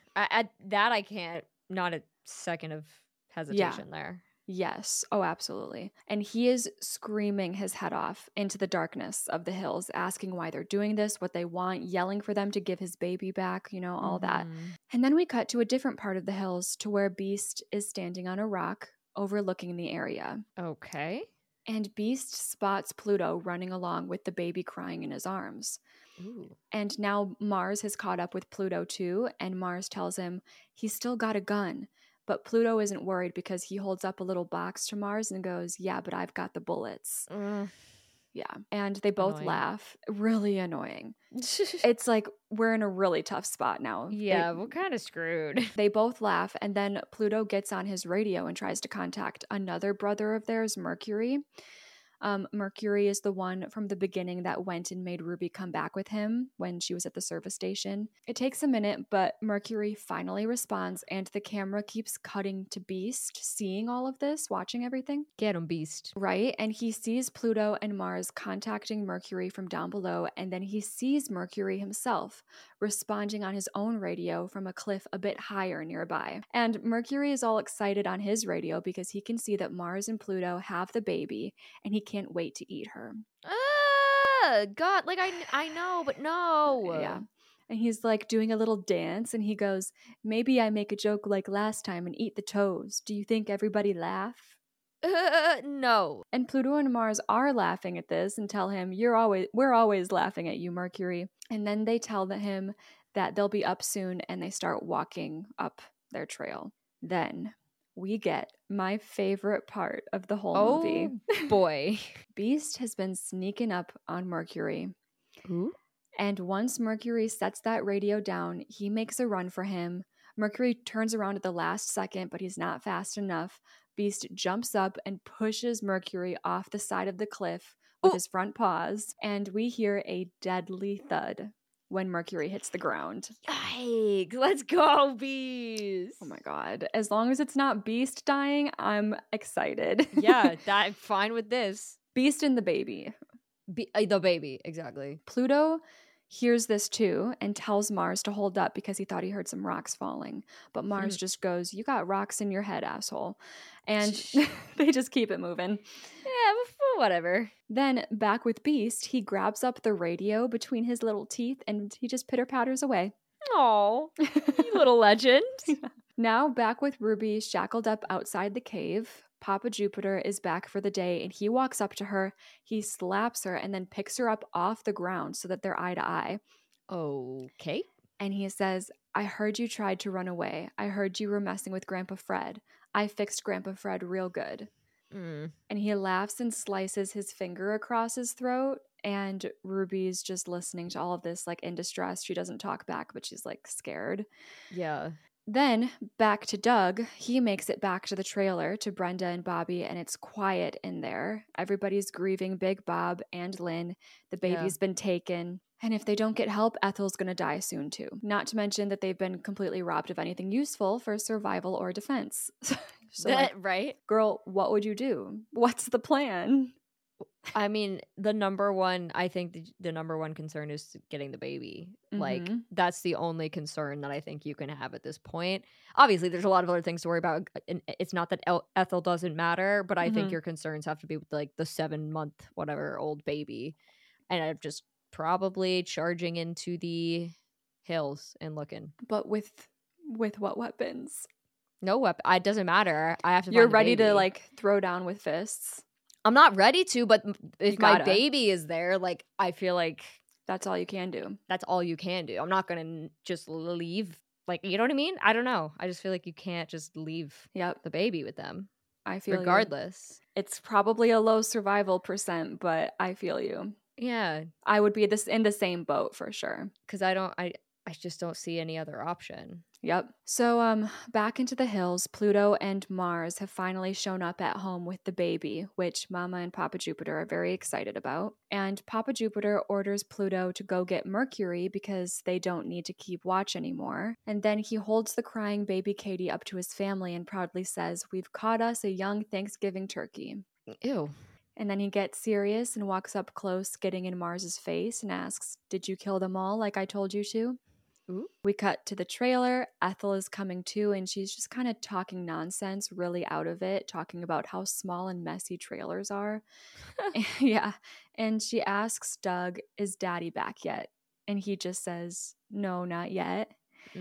I can't, not a second of hesitation there. Yes. Oh, absolutely. And he is screaming his head off into the darkness of the hills, asking why they're doing this, what they want, yelling for them to give his baby back, all that. And then we cut to a different part of the hills to where Beast is standing on a rock overlooking the area. Okay. And Beast spots Pluto running along with the baby crying in his arms. Ooh. And now Mars has caught up with Pluto too, and Mars tells him he's still got a gun. But Pluto isn't worried because he holds up a little box to Mars and goes, yeah, but I've got the bullets. Yeah. And they both laugh. Really annoying. It's like we're in a really tough spot now. Yeah, we're kind of screwed. They both laugh, and then Pluto gets on his radio and tries to contact another brother of theirs, Mercury. Mercury is the one from the beginning that went and made Ruby come back with him when she was at the service station. It takes a minute, but Mercury finally responds, and the camera keeps cutting to Beast, seeing all of this, watching everything. Get him, Beast. Right? And he sees Pluto and Mars contacting Mercury from down below, and then he sees Mercury himself responding on his own radio from a cliff a bit higher nearby. And Mercury is all excited on his radio because he can see that Mars and Pluto have the baby, and he can't wait to eat her. God, like I know, but no. Yeah. And he's like doing a little dance, and he goes, maybe I make a joke like last time and eat the toes. Do you think everybody laugh? No. And Pluto and Mars are laughing at this and tell him, we're always laughing at you, Mercury. And then they tell him that they'll be up soon and they start walking up their trail. Then we get my favorite part of the whole movie. Oh boy. Beast has been sneaking up on Mercury. Ooh. And once Mercury sets that radio down, he makes a run for him. Mercury turns around at the last second, but he's not fast enough. Beast jumps up and pushes Mercury off the side of the cliff with his front paws, and we hear a deadly thud when Mercury hits the ground. Yikes. Let's go, Beast. Oh my god. As long as it's not Beast dying, I'm excited. Yeah, I'm fine with this. Beast and the baby. The baby, exactly. Pluto hears this too and tells Mars to hold up because he thought he heard some rocks falling. But Mars just goes, "You got rocks in your head, asshole." And they just keep it moving. Yeah, whatever. Then back with Beast, he grabs up the radio between his little teeth and he just pitter-patters away. Oh, you little legend. Now back with Ruby shackled up outside the cave. Papa Jupiter is back for the day and he walks up to her, he slaps her and then picks her up off the ground so that they're eye to eye. Okay. And he says, "I heard you tried to run away. I heard you were messing with Grandpa Fred. I fixed Grandpa Fred real good." And he laughs and slices his finger across his throat. And Ruby's just listening to all of this, like in distress. She doesn't talk back, but she's like scared. Yeah. Then back to Doug. He makes it back to the trailer to Brenda and Bobby, and it's quiet in there. Everybody's grieving Big Bob and Lynn. The baby's been taken. And if they don't get help, Ethel's going to die soon too. Not to mention that they've been completely robbed of anything useful for survival or defense. So, like, right? girl, what would you do? What's the plan? I mean, the number one concern is getting the baby. Like, that's the only concern that I think you can have at this point. Obviously, there's a lot of other things to worry about. And it's not that Ethel doesn't matter, but I think your concerns have to be with like the 7-month, whatever, old baby. And I'm just probably charging into the hills and looking. But with what weapons? No weapon. It doesn't matter. I have to. You're ready to like throw down with fists. I'm not ready to, but if my baby is there, like, I feel like that's all you can do. That's all you can do. I'm not going to just leave. Like, you know what I mean? I don't know. I just feel like you can't just leave the baby with them. I feel regardless. It's probably a low survival percent, but I feel you. Yeah. I would be in the same boat for sure. Because I just don't see any other option. Yep. So back into the hills, Pluto and Mars have finally shown up at home with the baby, which Mama and Papa Jupiter are very excited about. And Papa Jupiter orders Pluto to go get Mercury because they don't need to keep watch anymore. And then he holds the crying baby Katie up to his family and proudly says, "We've caught us a young Thanksgiving turkey." Ew. And then he gets serious and walks up close, getting in Mars's face and asks, "Did you kill them all like I told you to?" Ooh. We cut to the trailer. Ethel is coming too, and she's just kind of talking nonsense, really out of it, talking about how small and messy trailers are. Yeah. And she asks Doug, "Is Daddy back yet?" And he just says, "No, not yet."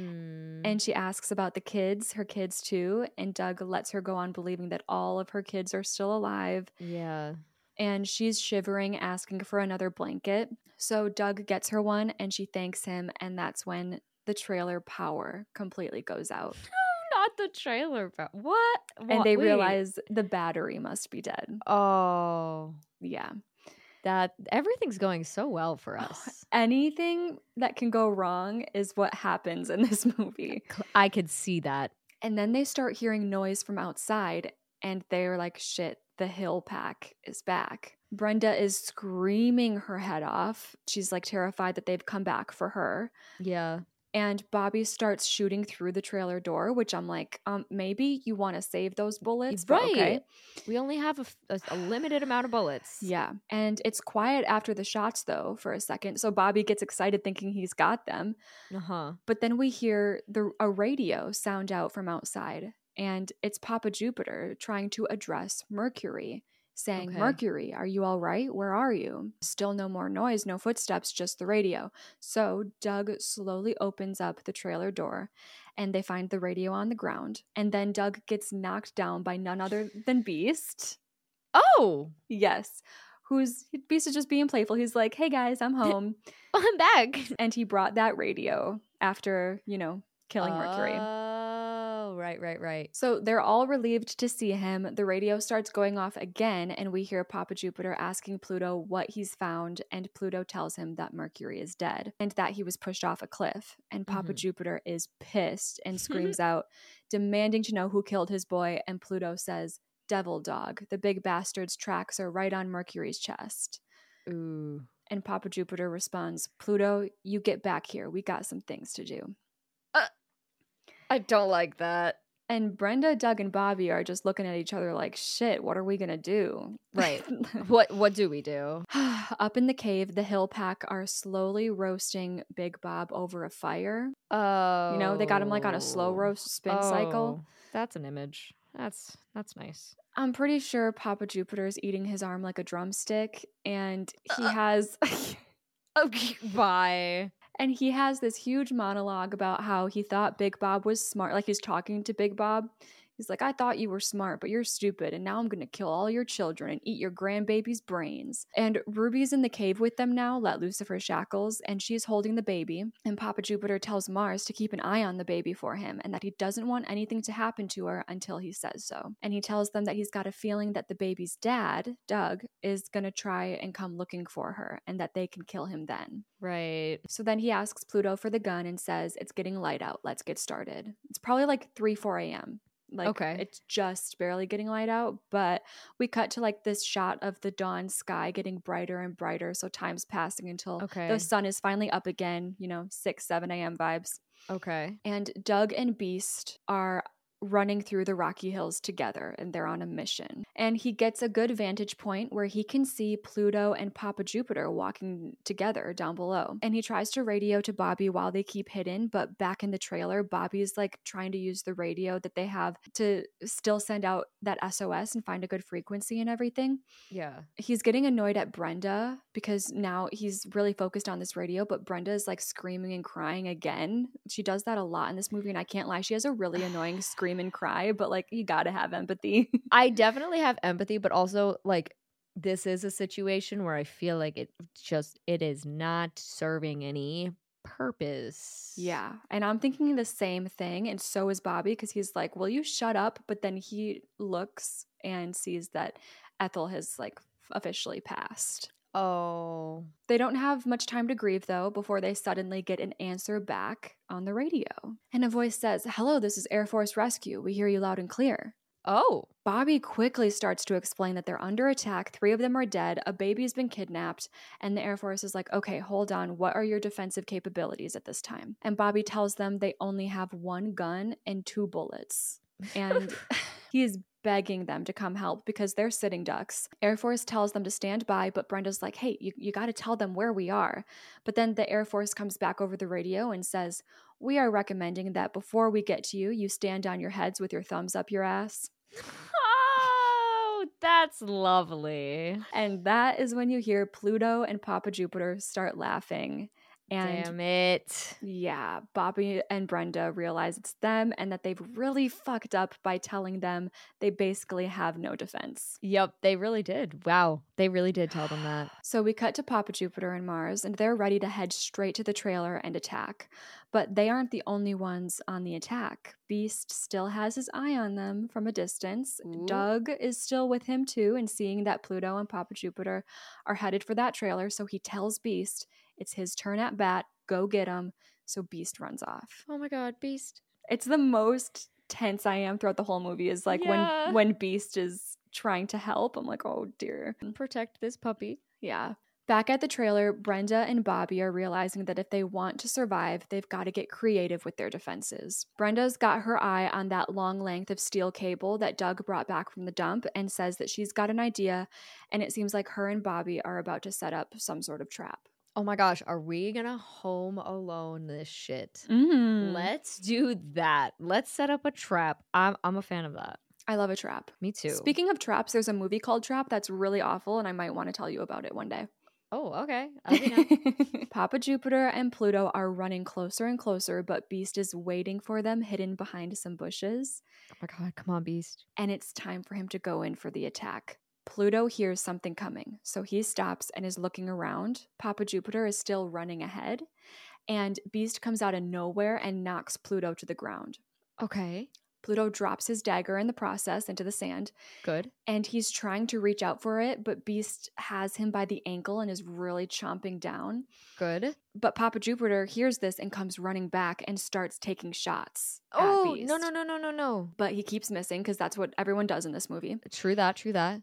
And she asks about the kids, her kids too, and Doug lets her go on believing that all of her kids are still alive. Yeah. And she's shivering, asking for another blanket. So Doug gets her one and she thanks him, and that's when the trailer power completely goes out. Not the trailer power. What? And they realize the battery must be dead. Oh. Yeah. That everything's going so well for us. Anything that can go wrong is what happens in this movie. I could see that. And then they start hearing noise from outside, and they're like, shit, the hill pack is back. Brenda is screaming her head off. She's like terrified that they've come back for her. Yeah. And Bobby starts shooting through the trailer door, which I'm like, maybe you want to save those bullets. Right. Okay. We only have a limited amount of bullets. Yeah. And it's quiet after the shots, though, for a second. So Bobby gets excited thinking he's got them. Uh-huh. But then we hear a radio sound out from outside. And it's Papa Jupiter trying to address Mercury, saying, Okay. Mercury, are you all right? Where are you? Still no more noise, no footsteps, just the radio. So Doug slowly opens up the trailer door and they find the radio on the ground. And then Doug gets knocked down by none other than Beast. Oh, Yes. Beast is just being playful. He's like, hey guys, I'm home. I'm back. And he brought that radio after, killing Mercury. Oh, right. So they're all relieved to see him. The radio starts going off again, and we hear Papa Jupiter asking Pluto what he's found, and Pluto tells him that Mercury is dead and that he was pushed off a cliff. And Papa Jupiter is pissed and screams out, demanding to know who killed his boy, and Pluto says, Devil Dog. The big bastard's tracks are right on Mercury's chest. Ooh. And Papa Jupiter responds, Pluto, you get back here. We got some things to do. I don't like that. And Brenda, Doug, and Bobby are just looking at each other like, shit, what are we going to do? Right. What do we do? Up in the cave, the Hill Pack are slowly roasting Big Bob over a fire. Oh. They got him like on a slow roast spin cycle. That's an image. That's nice. I'm pretty sure Papa Jupiter's eating his arm like a drumstick, and he has... Okay, bye. And he has this huge monologue about how he thought Big Bob was smart. Like he's talking to Big Bob. He's like, I thought you were smart, but you're stupid. And now I'm going to kill all your children and eat your grandbaby's brains. And Ruby's in the cave with them now, let loose of her shackles. And she's holding the baby. And Papa Jupiter tells Mars to keep an eye on the baby for him and that he doesn't want anything to happen to her until he says so. And he tells them that he's got a feeling that the baby's dad, Doug, is going to try and come looking for her and that they can kill him then. Right. So then he asks Pluto for the gun and says, it's getting light out. Let's get started. It's probably like 4 a.m. Like, okay. It's just barely getting light out, but we cut to like this shot of the dawn sky getting brighter and brighter. So time's passing until the sun is finally up again, 6, 7 a.m. vibes. Okay. And Doug and Beast are running through the Rocky Hills together, and they're on a mission. And he gets a good vantage point where he can see Pluto and Papa Jupiter walking together down below. And he tries to radio to Bobby while they keep hidden, but back in the trailer, Bobby's like trying to use the radio that they have to still send out that SOS and find a good frequency and everything. Yeah. He's getting annoyed at Brenda because now he's really focused on this radio, but Brenda is like screaming and crying again. She does that a lot in this movie, and I can't lie, she has a really annoying scream and cry, but like you gotta have empathy. I definitely have empathy, but also like this is a situation where I feel like it is not serving any purpose. Yeah. And I'm thinking the same thing, and so is Bobby, because he's like, will you shut up? But then he looks and sees that Ethel has like officially passed. Oh. They don't have much time to grieve, though, before they suddenly get an answer back on the radio. And a voice says, hello, this is Air Force Rescue. We hear you loud and clear. Oh. Bobby quickly starts to explain that they're under attack. 3 of them are dead. A baby's been kidnapped. And the Air Force is like, okay, hold on. What are your defensive capabilities at this time? And Bobby tells them they only have 1 gun and 2 bullets. And he's begging them to come help because they're sitting ducks. Air Force tells them to stand by, but Brenda's like, hey, you got to tell them where we are. But then the Air Force comes back over the radio and says, we are recommending that before we get to you, you stand on your heads with your thumbs up your ass. Oh, that's lovely. And that is when you hear Pluto and Papa Jupiter start laughing. And damn it. Yeah, Bobby and Brenda realize it's them and that they've really fucked up by telling them they basically have no defense. Yep, they really did. Wow, they really did tell them that. So we cut to Papa Jupiter and Mars, and they're ready to head straight to the trailer and attack. But they aren't the only ones on the attack. Beast still has his eye on them from a distance. Ooh. Doug is still with him too, and seeing that Pluto and Papa Jupiter are headed for that trailer, so he tells Beast it's his turn at bat. Go get him. So Beast runs off. Oh my God, Beast. It's the most tense I am throughout the whole movie is like when Beast is trying to help. I'm like, oh dear. Protect this puppy. Yeah. Back at the trailer, Brenda and Bobby are realizing that if they want to survive, they've got to get creative with their defenses. Brenda's got her eye on that long length of steel cable that Doug brought back from the dump and says that she's got an idea, and it seems like her and Bobby are about to set up some sort of trap. Oh my gosh, are we gonna Home Alone this shit? Mm-hmm. Let's do that. Let's set up a trap. I'm a fan of that. I love a trap. Me too. Speaking of traps, there's a movie called Trap that's really awful, and I might want to tell you about it one day. Oh, okay. Let me know. Papa Jupiter and Pluto are running closer and closer, but Beast is waiting for them hidden behind some bushes. Oh my god, come on, Beast. And it's time for him to go in for the attack. Pluto hears something coming, so he stops and is looking around. Papa Jupiter is still running ahead, and Beast comes out of nowhere and knocks Pluto to the ground. Okay. Pluto drops his dagger in the process into the sand, Good. and he's trying to reach out for it, but Beast has him by the ankle and is really chomping down. Good. But Papa Jupiter hears this and comes running back and starts taking shots at Oh, Beast. no. But he keeps missing because that's what everyone does in this movie. True that.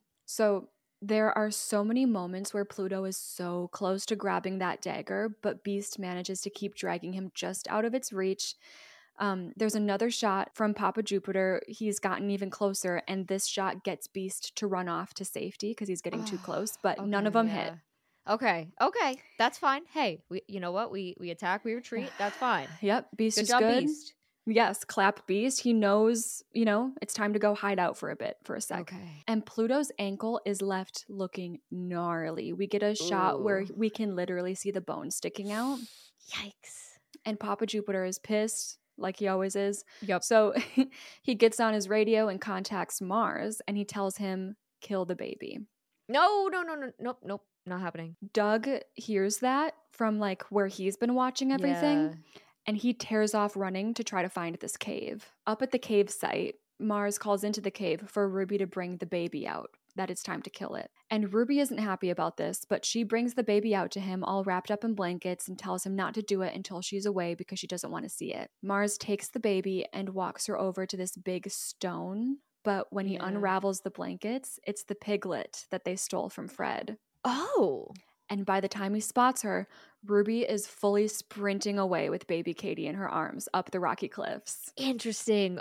So there are so many moments where Pluto is so close to grabbing that dagger, but Beast manages to keep dragging him just out of its reach. There's another shot from Papa Jupiter. He's gotten even closer, and this shot gets Beast to run off to safety because he's getting too close, but none of them hit. Okay, that's fine. Hey, you know what? We attack, we retreat. That's fine. Yep, Beast Good is job, good. Beast. Yes, clap Beast. He knows, it's time to go hide out for a bit, for a sec. Okay. And Pluto's ankle is left looking gnarly. We get a shot where we can literally see the bone sticking out. Yikes. And Papa Jupiter is pissed, like he always is. Yep. So he gets on his radio and contacts Mars, and he tells him, kill the baby. No. Nope. Not happening. Doug hears that from like where he's been watching everything. Yeah. And he tears off running to try to find this cave. Up at the cave site, Mars calls into the cave for Ruby to bring the baby out, that it's time to kill it. And Ruby isn't happy about this, but she brings the baby out to him all wrapped up in blankets and tells him not to do it until she's away because she doesn't want to see it. Mars takes the baby and walks her over to this big stone, but when he unravels the blankets, it's the piglet that they stole from Fred. Oh. And by the time he spots her, Ruby is fully sprinting away with baby Katie in her arms up the rocky cliffs. Interesting.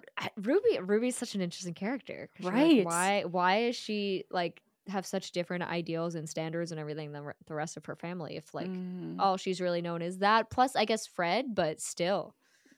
Ruby's such an interesting character. Right. Like, why is she like have such different ideals and standards and everything than the rest of her family? If like all she's really known is that. Plus, I guess Fred, but still.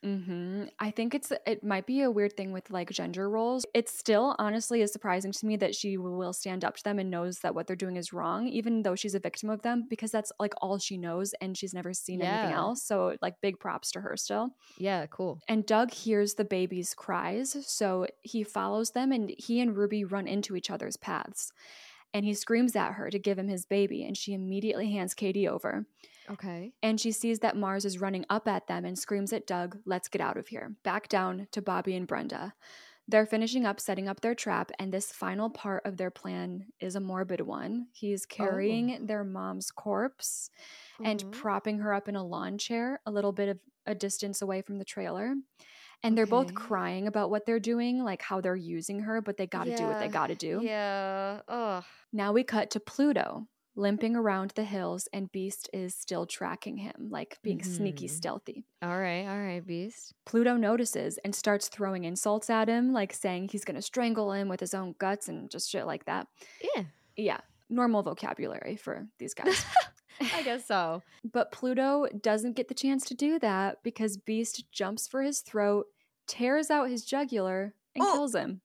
I think it might be a weird thing with like gender roles. It still honestly is surprising to me that she will stand up to them and knows that what they're doing is wrong, even though she's a victim of them, because that's like all she knows and she's never seen anything else. So like big props to her still. Yeah, cool. And Doug hears the baby's cries, so he follows them and he and Ruby run into each other's paths. And he screams at her to give him his baby, and she immediately hands Katie over. Okay. And she sees that Mars is running up at them and screams at Doug, let's get out of here. Back down to Bobby and Brenda. They're finishing up setting up their trap, and this final part of their plan is a morbid one. He's carrying their mom's corpse and propping her up in a lawn chair a little bit of a distance away from the trailer. And they're both crying about what they're doing, like how they're using her, but they gotta do what they gotta do. Yeah. Ugh. Now we cut to Pluto, limping around the hills, and Beast is still tracking him, like being sneaky, stealthy. All right, Beast. Pluto notices and starts throwing insults at him, like saying he's gonna strangle him with his own guts and just shit like that. Yeah, normal vocabulary for these guys. I guess so. But Pluto doesn't get the chance to do that because Beast jumps for his throat, tears out his jugular, and kills him.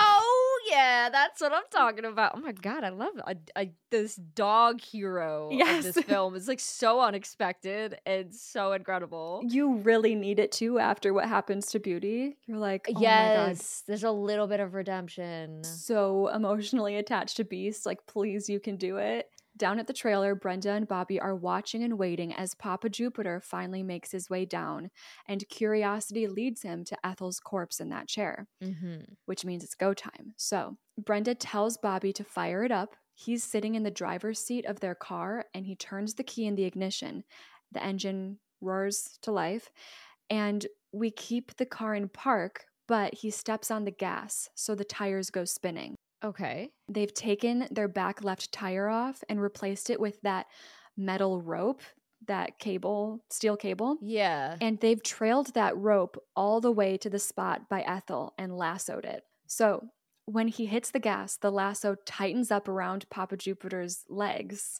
Oh, yeah, that's what I'm talking about. Oh my god, I love this dog hero of this film. It's like so unexpected and so incredible. You really need it too after what happens to Beauty. You're like, oh my god. There's a little bit of redemption. So emotionally attached to Beast. Like, please, you can do it. Down at the trailer, Brenda and Bobby are watching and waiting as Papa Jupiter finally makes his way down, and curiosity leads him to Ethel's corpse in that chair, which means it's go time. So Brenda tells Bobby to fire it up. He's sitting in the driver's seat of their car, and he turns the key in the ignition. The engine roars to life, and we keep the car in park, but he steps on the gas, so the tires go spinning. Okay. They've taken their back left tire off and replaced it with that metal rope, that cable, steel cable. Yeah. And they've trailed that rope all the way to the spot by Ethel and lassoed it. So when he hits the gas, the lasso tightens up around Papa Jupiter's legs,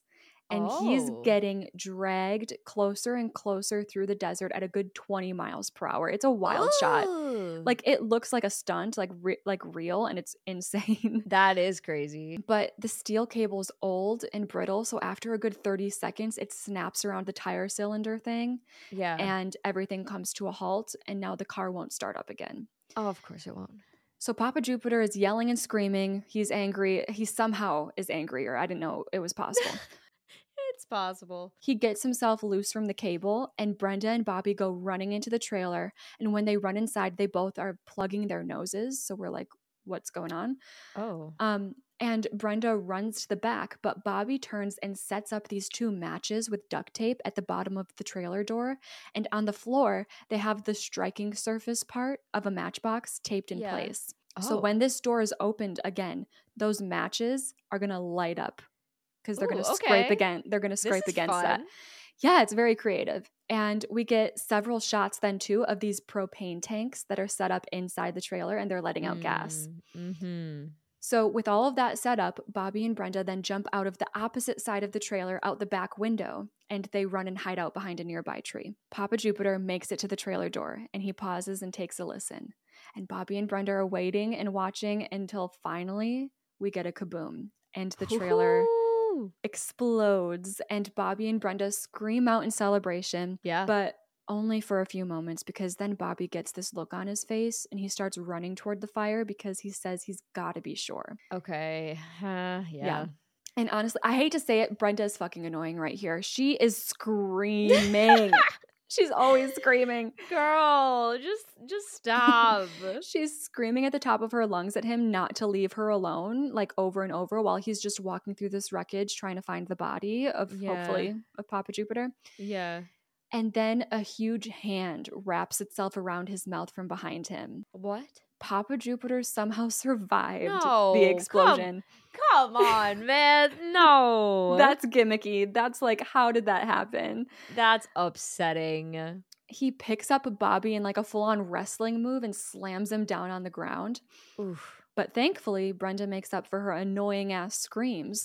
And he's Oh. getting dragged closer and closer through the desert at a good 20 miles per hour. It's a wild shot. Ooh. Like, it looks like a stunt, like real, and it's insane. That is crazy. But the steel cable's old and brittle, so after a good 30 seconds, it snaps around the tire cylinder thing, Yeah. and everything comes to a halt, and now the car won't start up again. Oh, of course it won't. So Papa Jupiter is yelling and screaming. He's angry. He somehow is angrier. I didn't know it was possible. It's possible. He gets himself loose from the cable, and Brenda and Bobby go running into the trailer. And when they run inside, they both are plugging their noses. So we're like, what's going on? Oh. And Brenda runs to the back, but Bobby turns and sets up these 2 matches with duct tape at the bottom of the trailer door. And on the floor, they have the striking surface part of a matchbox taped in Yeah. place. Oh. So when this door is opened again, those matches are going to light up because they're going to scrape okay. again. They're going to This scrape is against that. fun. Yeah, it's very creative. And we get several shots then too of these propane tanks that are set up inside the trailer, and they're letting out gas. Mm-hmm. So with all of that set up, Bobby and Brenda then jump out of the opposite side of the trailer out the back window, and they run and hide out behind a nearby tree. Papa Jupiter makes it to the trailer door, and he pauses and takes a listen. And Bobby and Brenda are waiting and watching until finally we get a kaboom, and the trailer Woo-hoo. explodes, and Bobby and Brenda scream out in celebration. Yeah. But only for a few moments, because then Bobby gets this look on his face and he starts running toward the fire because he says he's got to be sure. Okay. Yeah. And honestly, I hate to say it, Brenda is fucking annoying right here. She is screaming. She's always screaming. Girl, just stop. She's screaming at the top of her lungs at him not to leave her alone, like over and over, while he's just walking through this wreckage trying to find the body of hopefully of Papa Jupiter. Yeah. And then a huge hand wraps itself around his mouth from behind him. What? Papa Jupiter somehow survived No, the explosion. Come on, man. No. That's gimmicky. That's like, how did that happen? That's upsetting. He picks up Bobby in like a full-on wrestling move and slams him down on the ground. Oof. But thankfully, Brenda makes up for her annoying ass screams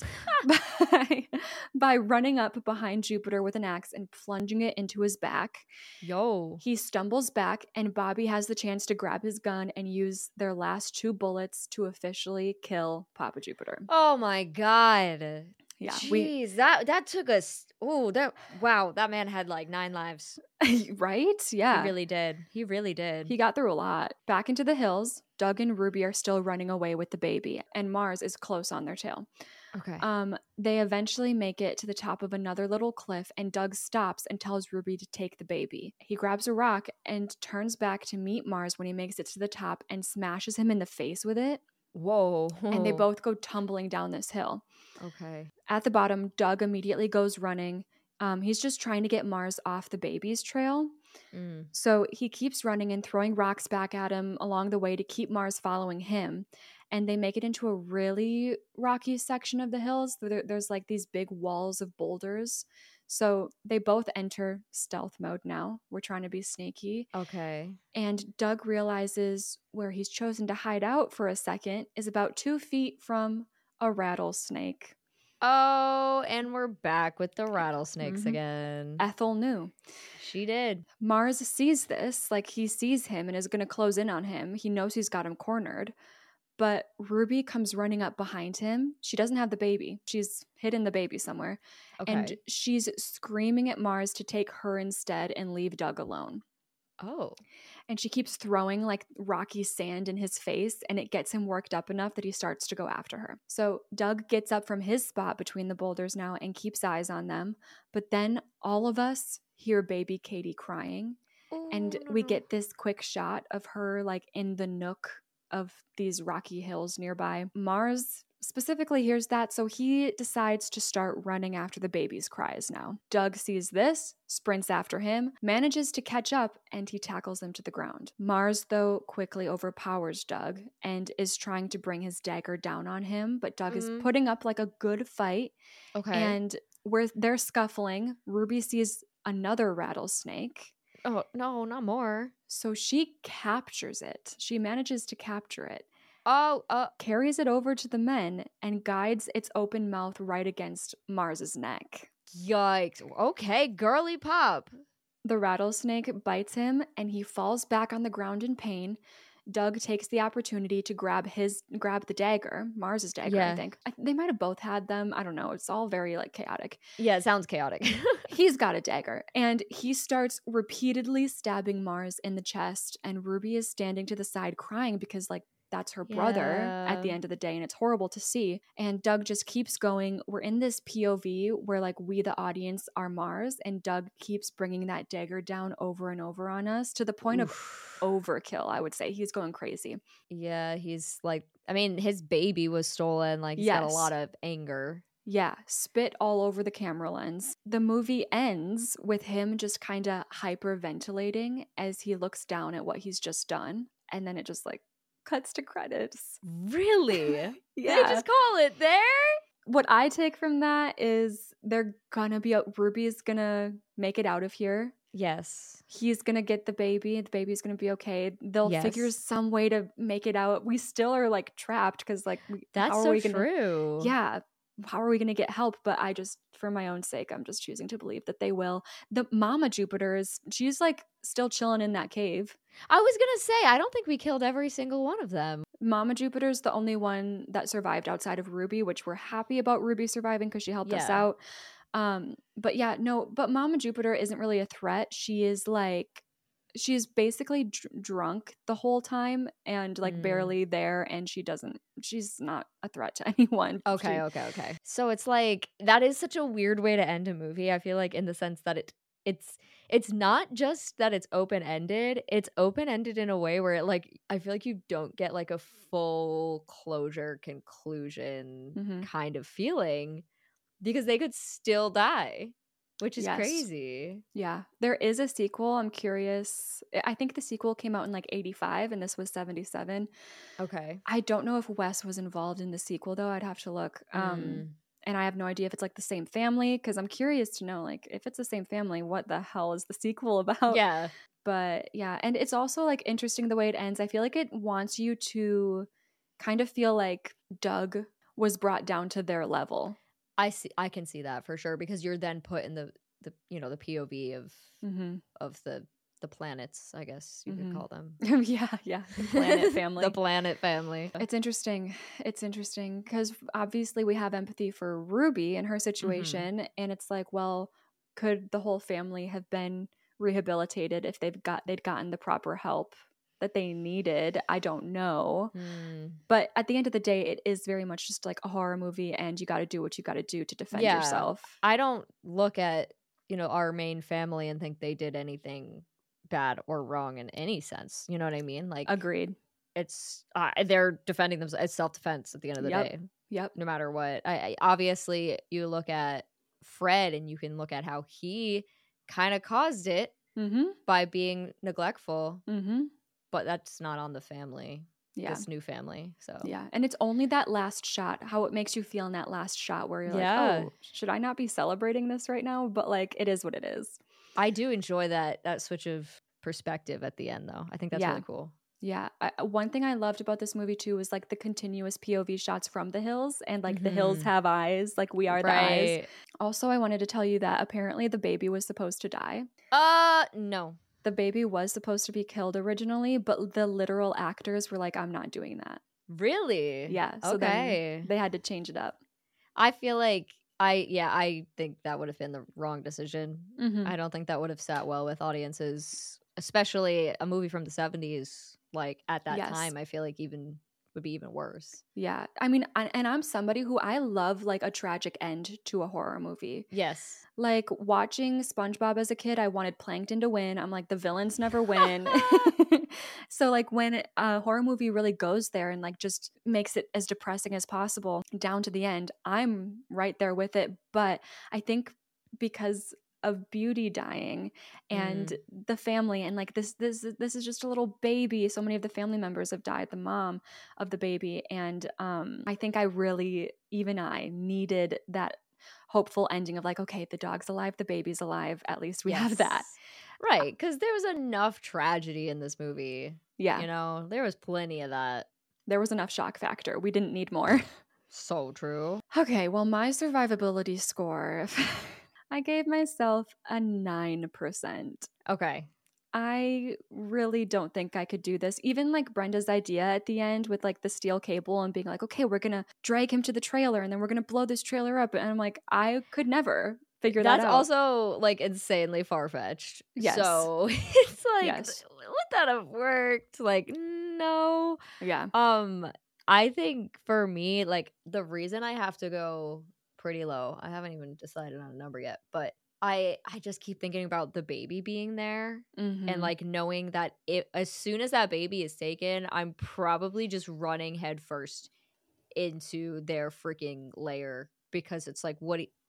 by running up behind Jupiter with an axe and plunging it into his back. Yo. He stumbles back, and Bobby has the chance to grab his gun and use their last 2 bullets to officially kill Papa Jupiter. Oh my God. Yeah. Jeez, that took us. Oh, that man had like 9 lives. Right? Yeah. He really did. He really did. He got through a lot. Back into the hills, Doug and Ruby are still running away with the baby, and Mars is close on their tail. Okay. They eventually make it to the top of another little cliff, and Doug stops and tells Ruby to take the baby. He grabs a rock and turns back to meet Mars when he makes it to the top and smashes him in the face with it. Whoa. And they both go tumbling down this hill. Okay. At the bottom, Doug immediately goes running. He's just trying to get Mars off the baby's trail. So he keeps running and throwing rocks back at him along the way to keep Mars following him. And they make it into a really rocky section of the hills. There's like these big walls of boulders. So they both enter stealth mode now. We're trying to be sneaky. Okay. And Doug realizes where he's chosen to hide out for a second is about 2 feet from a rattlesnake. Oh, and we're back with the rattlesnakes again. Ethel knew. She did. Mars sees this, like he sees him and is going to close in on him. He knows he's got him cornered. But Ruby comes running up behind him. She doesn't have the baby. She's hidden the baby somewhere. Okay. And she's screaming at Mars to take her instead and leave Doug alone. Oh. And she keeps throwing like rocky sand in his face, and it gets him worked up enough that he starts to go after her. So Doug gets up from his spot between the boulders now and keeps eyes on them. But then all of us hear baby Katie crying. Oh, And we get this quick shot of her like in the nook of these rocky hills nearby. Mars specifically hears that, so he decides to start running after the baby's cries now. Doug sees this, sprints after him, manages to catch up, and he tackles him to the ground. Mars, though, quickly overpowers Doug and is trying to bring his dagger down on him, but Doug is putting up like a good fight. Okay. And where they're scuffling, Ruby sees another rattlesnake. Oh, no, not more. So she captures it. She manages to capture it. Oh, Carries it over to the men and guides its open mouth right against Mars's neck. Yikes. Okay, girly pop. The rattlesnake bites him and he falls back on the ground in pain. Doug takes the opportunity to grab the dagger, Mars's dagger, I Yeah. think. They might have both had them. I don't know. It's all very like chaotic. Yeah, it sounds chaotic. He's got a dagger and he starts repeatedly stabbing Mars in the chest, and Ruby is standing to the side crying because like that's her brother at the Yeah. end of the day, and it's horrible to see. And Doug just keeps going. We're in this POV where like we the audience are Mars, and Doug keeps bringing that dagger down over and over on us to the point of Oof. overkill. I would say he's going crazy. Yeah, he's like, I mean, his baby was stolen. Like, he's got a Yes. lot of anger. Yeah, spit all over the camera lens. The movie ends with him just kind of hyperventilating as he looks down at what he's just done. And then it just like cuts to credits. Really? Yeah. They just call it there? What I take from that is they're gonna be, Ruby's gonna make it out of here. Yes. He's gonna get the baby's gonna be okay. They'll figure Yes. some way to make it out. We still are like trapped because like That's how are so we gonna, true. yeah, how are we gonna get help? But I just, for my own sake, I'm just choosing to believe that they will. The Mama Jupiter she's like still chilling in that cave. I was going to say, I don't think we killed every single one of them. Mama Jupiter's the only one that survived outside of Ruby, which we're happy about Ruby surviving because she helped us Yeah. out. But yeah, no, but Mama Jupiter isn't really a threat. She is like, she's basically drunk the whole time and like barely there, and she's not a threat to anyone. Okay. So it's like, that is such a weird way to end a movie. I feel like, in the sense that it's not just that it's open-ended. It's open-ended in a way where it, like, I feel like you don't get like a full closure conclusion kind of feeling, because they could still die, which is crazy. Yeah. There is a sequel. I'm curious. I think the sequel came out in like 85 and this was 77. Okay. I don't know if Wes was involved in the sequel though. I'd have to look. And I have no idea if it's like the same family, because I'm curious to know, like, if it's the same family, what the hell is the sequel about? Yeah. But yeah, and it's also like interesting the way it ends. I feel like it wants you to kind of feel like Doug was brought down to their level. I can see that for sure, because you're then put in the the POV of the planets, I guess you could call them. yeah, the planet family. The planet family. It's interesting because obviously we have empathy for Ruby and her situation, and it's like, well, could the whole family have been rehabilitated if they'd gotten the proper help that they needed? I don't know. But at the end of the day, it is very much just like a horror movie, and you got to do what you got to do to defend yourself. I don't look at our main family and think they did anything bad or wrong in any sense. You know what I mean? Like, agreed. It's they're defending themselves. It's self-defense at the end of the day. Yep. No matter what. I obviously, you look at Fred and you can look at how he kind of caused it by being neglectful, but that's not on the family. This new family. So yeah, and it's only that last shot, how it makes you feel in that last shot where you're like, oh, should I not be celebrating this right now? But like, it is what it is. I do enjoy that switch of perspective at the end, though. I think that's really cool. Yeah. One thing I loved about this movie too was like the continuous POV shots from the hills, and like the hills have eyes, like we are the eyes. Also, I wanted to tell you that apparently the baby was supposed to die. No. The baby was supposed to be killed originally, but the literal actors were like, I'm not doing that. Really? Yeah. So then they had to change it up. I feel like I think that would have been the wrong decision. I don't think that would have sat well with audiences, especially a movie from the 70s. Like, at that time, I feel like would be even worse. Yeah. I mean, and I'm somebody who I love like a tragic end to a horror movie. Yes. Like watching SpongeBob as a kid, I wanted Plankton to win. I'm like, the villains never win. So like when a horror movie really goes there and like just makes it as depressing as possible down to the end, I'm right there with it. But I think because of Beauty dying and the family, and like this is just a little baby. So many of the family members have died, the mom of the baby, and I think I needed that hopeful ending of like, okay, the dog's alive, the baby's alive, at least we have that. Right, because there was enough tragedy in this movie. Yeah. There was plenty of that. There was enough shock factor. We didn't need more. So true. Okay, well, my survivability score, I gave myself a 9%. Okay. I really don't think I could do this. Even like Brenda's idea at the end with like the steel cable and being like, okay, we're going to drag him to the trailer and then we're going to blow this trailer up. And I'm like, I could never figure that That's out. also like insanely far-fetched. Yes. So it's like, Yes. would that have worked? Like, no. Yeah. I think for me, like the reason I have to go pretty low, I haven't even decided on a number yet, but I just keep thinking about the baby being there and like knowing that as soon as that baby is taken, I'm probably just running headfirst into their freaking lair because it's like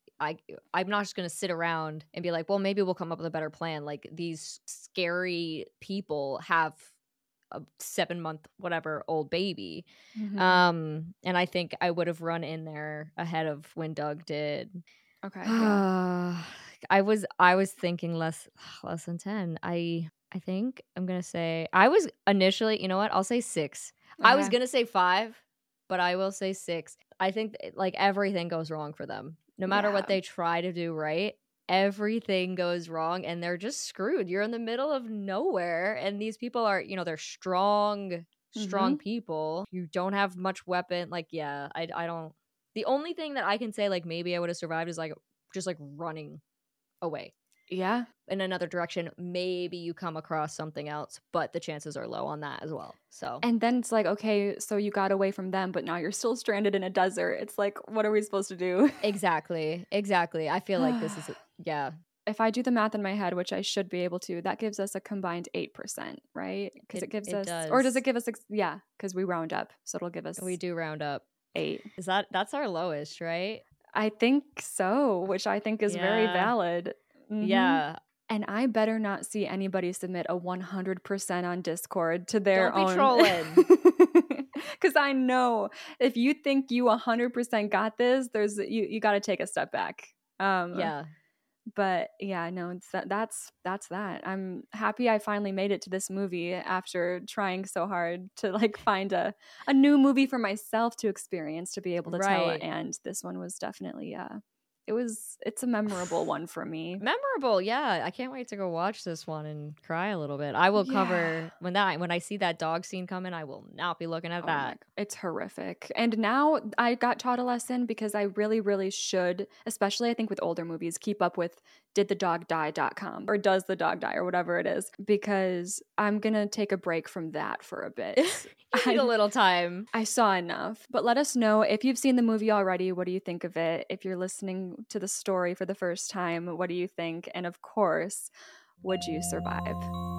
I'm not just going to sit around and be like, well, maybe we'll come up with a better plan. Like these scary people have a 7-month whatever old baby. And I think I would have run in there ahead of when Doug did. Okay. Yeah. I was thinking less than 10. I think I'm gonna say I was initially, you know what? I'll say 6. I was Okay. gonna say 5, but I will say 6. I think like everything goes wrong for them. No matter what Yeah. they try to do right, everything goes wrong and they're just screwed. You're in the middle of nowhere and these people are, they're strong people. You don't have much weapon. Like, yeah, I don't. The only thing that I can say like maybe I would have survived is like just like running away Yeah. in another direction. Maybe you come across something else, but the chances are low on that as well. So And then it's like, okay, so you got away from them, but now you're still stranded in a desert. It's like, what are we supposed to do? exactly. I feel like this is yeah. If I do the math in my head, which I should be able to, that gives us a combined 8%, right? Because it gives us, does. or does it give us? Yeah, because we round up, so it'll give us. We do round up 8. That's our lowest, right? I think so, which I think is very valid. Yeah. And I better not see anybody submit a 100% on Discord to their Don't be own. trolling. Because I know if you think you 100% got this, you got to take a step back. Yeah. But yeah, no, that's that. I'm happy I finally made it to this movie after trying so hard to like find a new movie for myself to experience, to be able to tell. And this one was definitely it's a memorable one for me. Memorable, yeah. I can't wait to go watch this one and cry a little bit. I will cover when I see that dog scene coming, I will not be looking at that. It's horrific. And now I got taught a lesson because I really, really should, especially I think with older movies, keep up with didthedogdie.com or does the dog die or whatever it is, because I'm going to take a break from that for a bit. You need a little time. I saw enough. But let us know if you've seen the movie already. What do you think of it? If you're listening to the story for the first time, what do you think? And of course, would you survive?